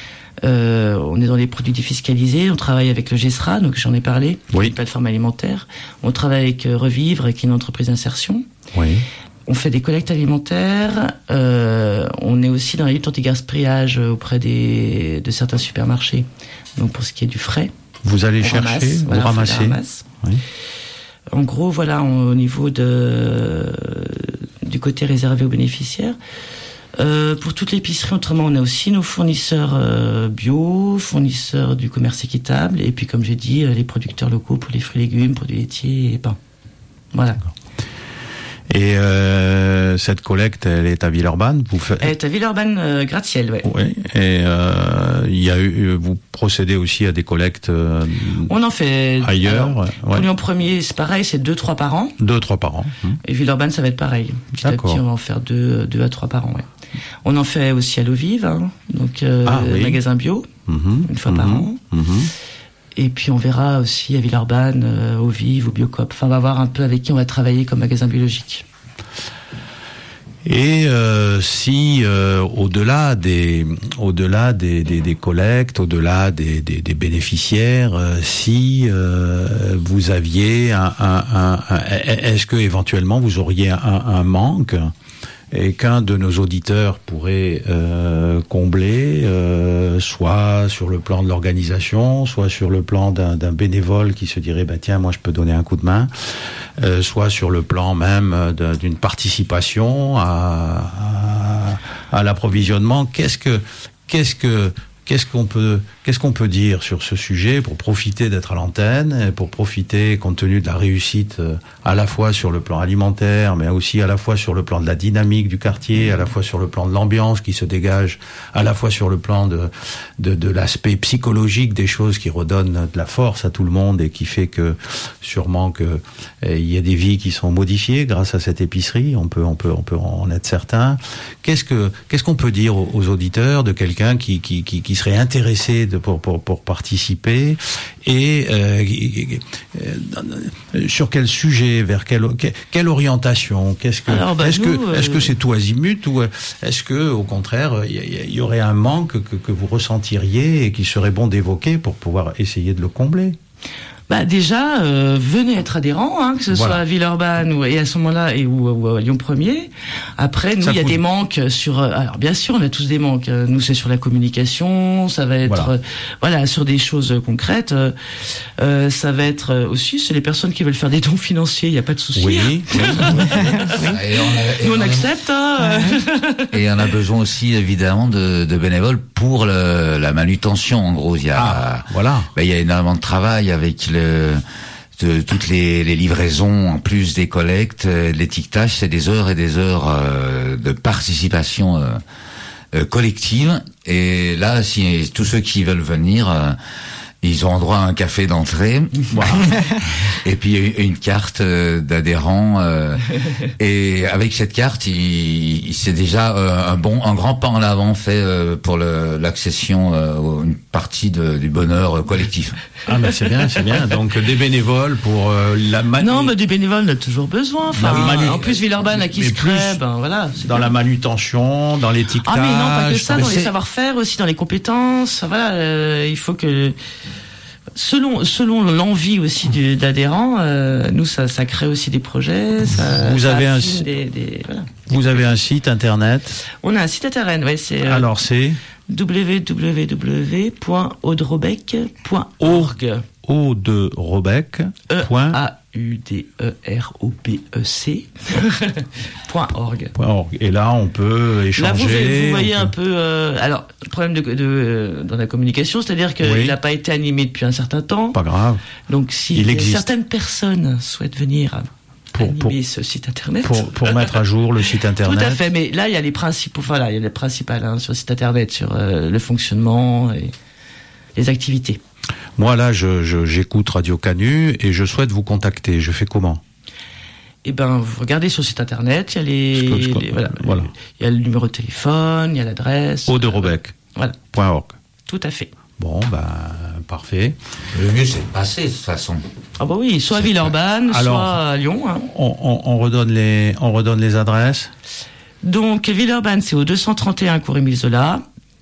Euh, on est dans les produits défiscalisés, on travaille avec le G E S R A, donc j'en ai parlé, oui. une plateforme alimentaire. On travaille avec euh, Revivre, qui est une entreprise d'insertion. Oui. On fait des collectes alimentaires. Euh, on est aussi dans la lutte anti-gaspillage auprès des, de certains supermarchés. Donc pour ce qui est du frais, vous allez on chercher, ramasse, vous voilà, ramassez. ramasse. Oui. En gros, voilà, on, au niveau de du côté réservé aux bénéficiaires. Euh, pour toute l'épicerie, autrement, on a aussi nos fournisseurs euh, bio, fournisseurs du commerce équitable, et puis, comme j'ai dit, euh, les producteurs locaux pour les fruits et légumes, produits laitiers et pain. Voilà. Et euh, cette collecte, elle est à Villeurbanne. Vous faites. Elle est à Villeurbanne, euh, gratte-ciel, ouais. Oui. Et euh, il y a eu, vous procédez aussi à des collectes. Euh, on en fait ailleurs. Alors, ouais. Pour Lyon Premier, c'est pareil, c'est deux, trois par an. Deux, trois par an. Hum. Et Villeurbanne, ça va être pareil. Petit à D'accord. petit, on va en faire deux, deux à trois par an, ouais. On en fait aussi à l'eau vive, hein, donc euh, ah, oui. magasin bio, mmh, une fois mmh, par an. Mmh. Et puis on verra aussi à Villeurbanne, euh, au Vive, au Biocop. Enfin, on va voir un peu avec qui on va travailler comme magasin biologique. Et euh, si euh, au-delà des au-delà des, des, des collectes, au-delà des, des, des bénéficiaires, euh, si euh, vous aviez un, un, un, un est-ce que éventuellement vous auriez un, un manque et qu'un de nos auditeurs pourrait euh, combler, euh, soit sur le plan de l'organisation, soit sur le plan d'un, d'un bénévole qui se dirait ben tiens moi je peux donner un coup de main, euh, soit sur le plan même de, d'une participation à, à, à l'approvisionnement. Qu'est-ce que qu'est-ce que Qu'est-ce qu'on peut, qu'est-ce qu'on peut dire sur ce sujet pour profiter d'être à l'antenne, et pour profiter, compte tenu de la réussite, euh, à la fois sur le plan alimentaire, mais aussi à la fois sur le plan de la dynamique du quartier, à la fois sur le plan de l'ambiance qui se dégage, à la fois sur le plan de, de, de l'aspect psychologique des choses qui redonnent de la force à tout le monde et qui fait que, sûrement que, eh, il y a des vies qui sont modifiées grâce à cette épicerie. On peut, on peut, on peut en être certain. Qu'est-ce que, qu'est-ce qu'on peut dire aux, aux auditeurs de quelqu'un qui, qui, qui, qui serait intéressé de, pour, pour, pour participer et euh, euh, sur quel sujet, vers quelle, quelle orientation, qu'est-ce que, Alors, bah, est-ce nous, que, euh... est-ce que c'est tout azimut ou est-ce que, au contraire, il y, y aurait un manque que, que vous ressentiriez et qui serait bon d'évoquer pour pouvoir essayer de le combler? Bah déjà, euh, venez être adhérent, hein, que ce Voilà. soit à Villeurbanne ou et à ce moment-là et ou, ou à Lyon premier. Après, nous, Ça il y a coûte. des manques sur. euh, Alors bien sûr, on a tous des manques. Euh, Nous, c'est sur la communication, ça va être Voilà. euh, voilà sur des choses euh, concrètes. Euh, euh, ça va être euh, aussi c'est les personnes qui veulent faire des dons financiers. Il y a pas de souci. Oui. hein. Et on a- et Nous, on on a- accepte. Hein, Et on a besoin aussi évidemment de, de bénévoles pour le, la manutention. En gros, il y a, Ah, voilà. ben, il y a énormément de travail avec le, de, toutes les, les livraisons en plus des collectes, euh, de l'étiquetage. C'est des heures et des heures euh, de participation euh, euh, collective. Et là, si tous ceux qui veulent venir, euh, ils auront droit à un café d'entrée, voilà. Et puis une carte euh, d'adhérent. Euh, et avec cette carte, il, il c'est déjà euh, un bon, un grand pas en avant fait euh, pour le, l'accession euh, à une partie de, du bonheur euh, collectif. Ah ben c'est bien, c'est bien. Donc des bénévoles pour euh, la manu- non, mais des bénévoles, on a toujours besoin. Enfin, La manu- en plus, Villeurbanne, à qui mais se crée, plus ben voilà. c'est dans bien. la manutention, dans l'étiquetage. Ah mais non, pas que ça, Mais dans les c'est- savoir-faire aussi, dans les compétences. Voilà, euh, il faut que selon selon l'envie aussi du, d'adhérents, euh, nous ça ça crée aussi des projets. Ça, Vous ça avez un affine si- des, des, voilà. Vous avez un site internet. On a un site internet, ouais, c'est euh, Alors c'est w w w point audrobec point org. o de Robec. E point A U D E R O B E C point org. point org. Et là, on peut échanger. Là, vous, vous voyez on un peut- peu. Euh, alors, le problème de, de, de dans la communication, c'est-à-dire qu'il Oui. n'a pas été animé depuis un certain temps. Pas grave. Donc, si Il existe. certaines personnes souhaitent venir Pour- animer pour- ce site internet, Pour, pour mettre à jour le site internet. tout à fait. Mais là, il y a les principaux. Voilà, il y a les principales hein, sur le site internet, sur euh, le fonctionnement et les activités. Moi, là, je, je- j'écoute Radio Canu et je souhaite vous contacter. Je fais comment? Eh ben, vous regardez sur le site internet, il y a les, Je peux- je peux- les- voilà, voilà. il y a le numéro de téléphone, il y a l'adresse. o de Robec. Voilà, point org. tout à fait. Bon, ben, parfait. Le mieux, c'est de passer de toute façon. Ah bah oui, soit à Villeurbanne, Alors- soit à Lyon. Hein. On, on, on redonne les, on redonne les adresses. Donc Villeurbanne, c'est au deux cent trente et un cours Émile Zola.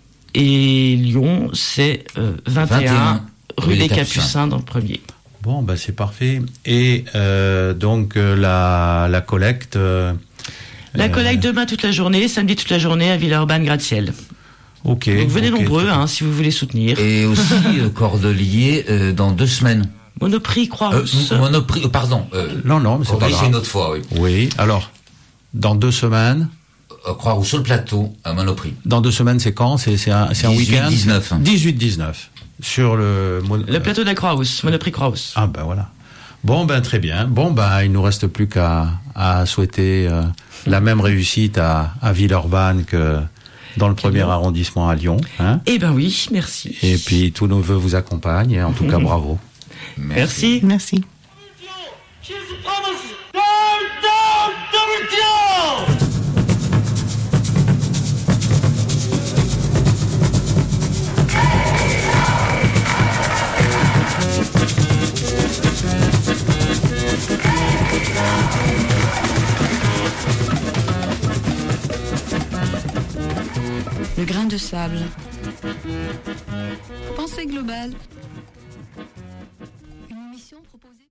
Et Lyon, c'est euh, vingt et un rue des Capucins dans le premier. Bon, ben, c'est parfait. Et euh, donc euh, la, la collecte. euh, La euh, collecte demain toute la journée, samedi toute la journée à Villeurbanne gratte-ciel. Ok. Donc venez ok, nombreux très- hein, si vous voulez soutenir. Et aussi euh, Cordelier euh, dans deux semaines. Monoprix Euh, Croix-Rousse. Monoprix, euh, pardon. Euh, Non, non, mais c'est pas Cordelier, c'est grave. une autre fois, oui. Oui. Alors, dans deux semaines. Euh, Croix-Rousse sur le plateau, à Monoprix. Dans deux semaines, c'est quand? C'est c'est un, c'est un dix-huit, week-end. dix-neuf. dix-huit dix-neuf sur le. mon- Le plateau de la Croix-Rousse, Monoprix Croix-Rousse. Ah ben voilà. Bon ben très bien. Bon ben il nous reste plus qu'à à souhaiter euh, la même réussite à, à Villeurbanne que dans le premier arrondissement à Lyon. Hein. Eh ben oui, merci. Et puis tous nos voeux vous accompagnent. Et en tout cas bravo. Merci. Merci. Le grain de sable. Pensée globale.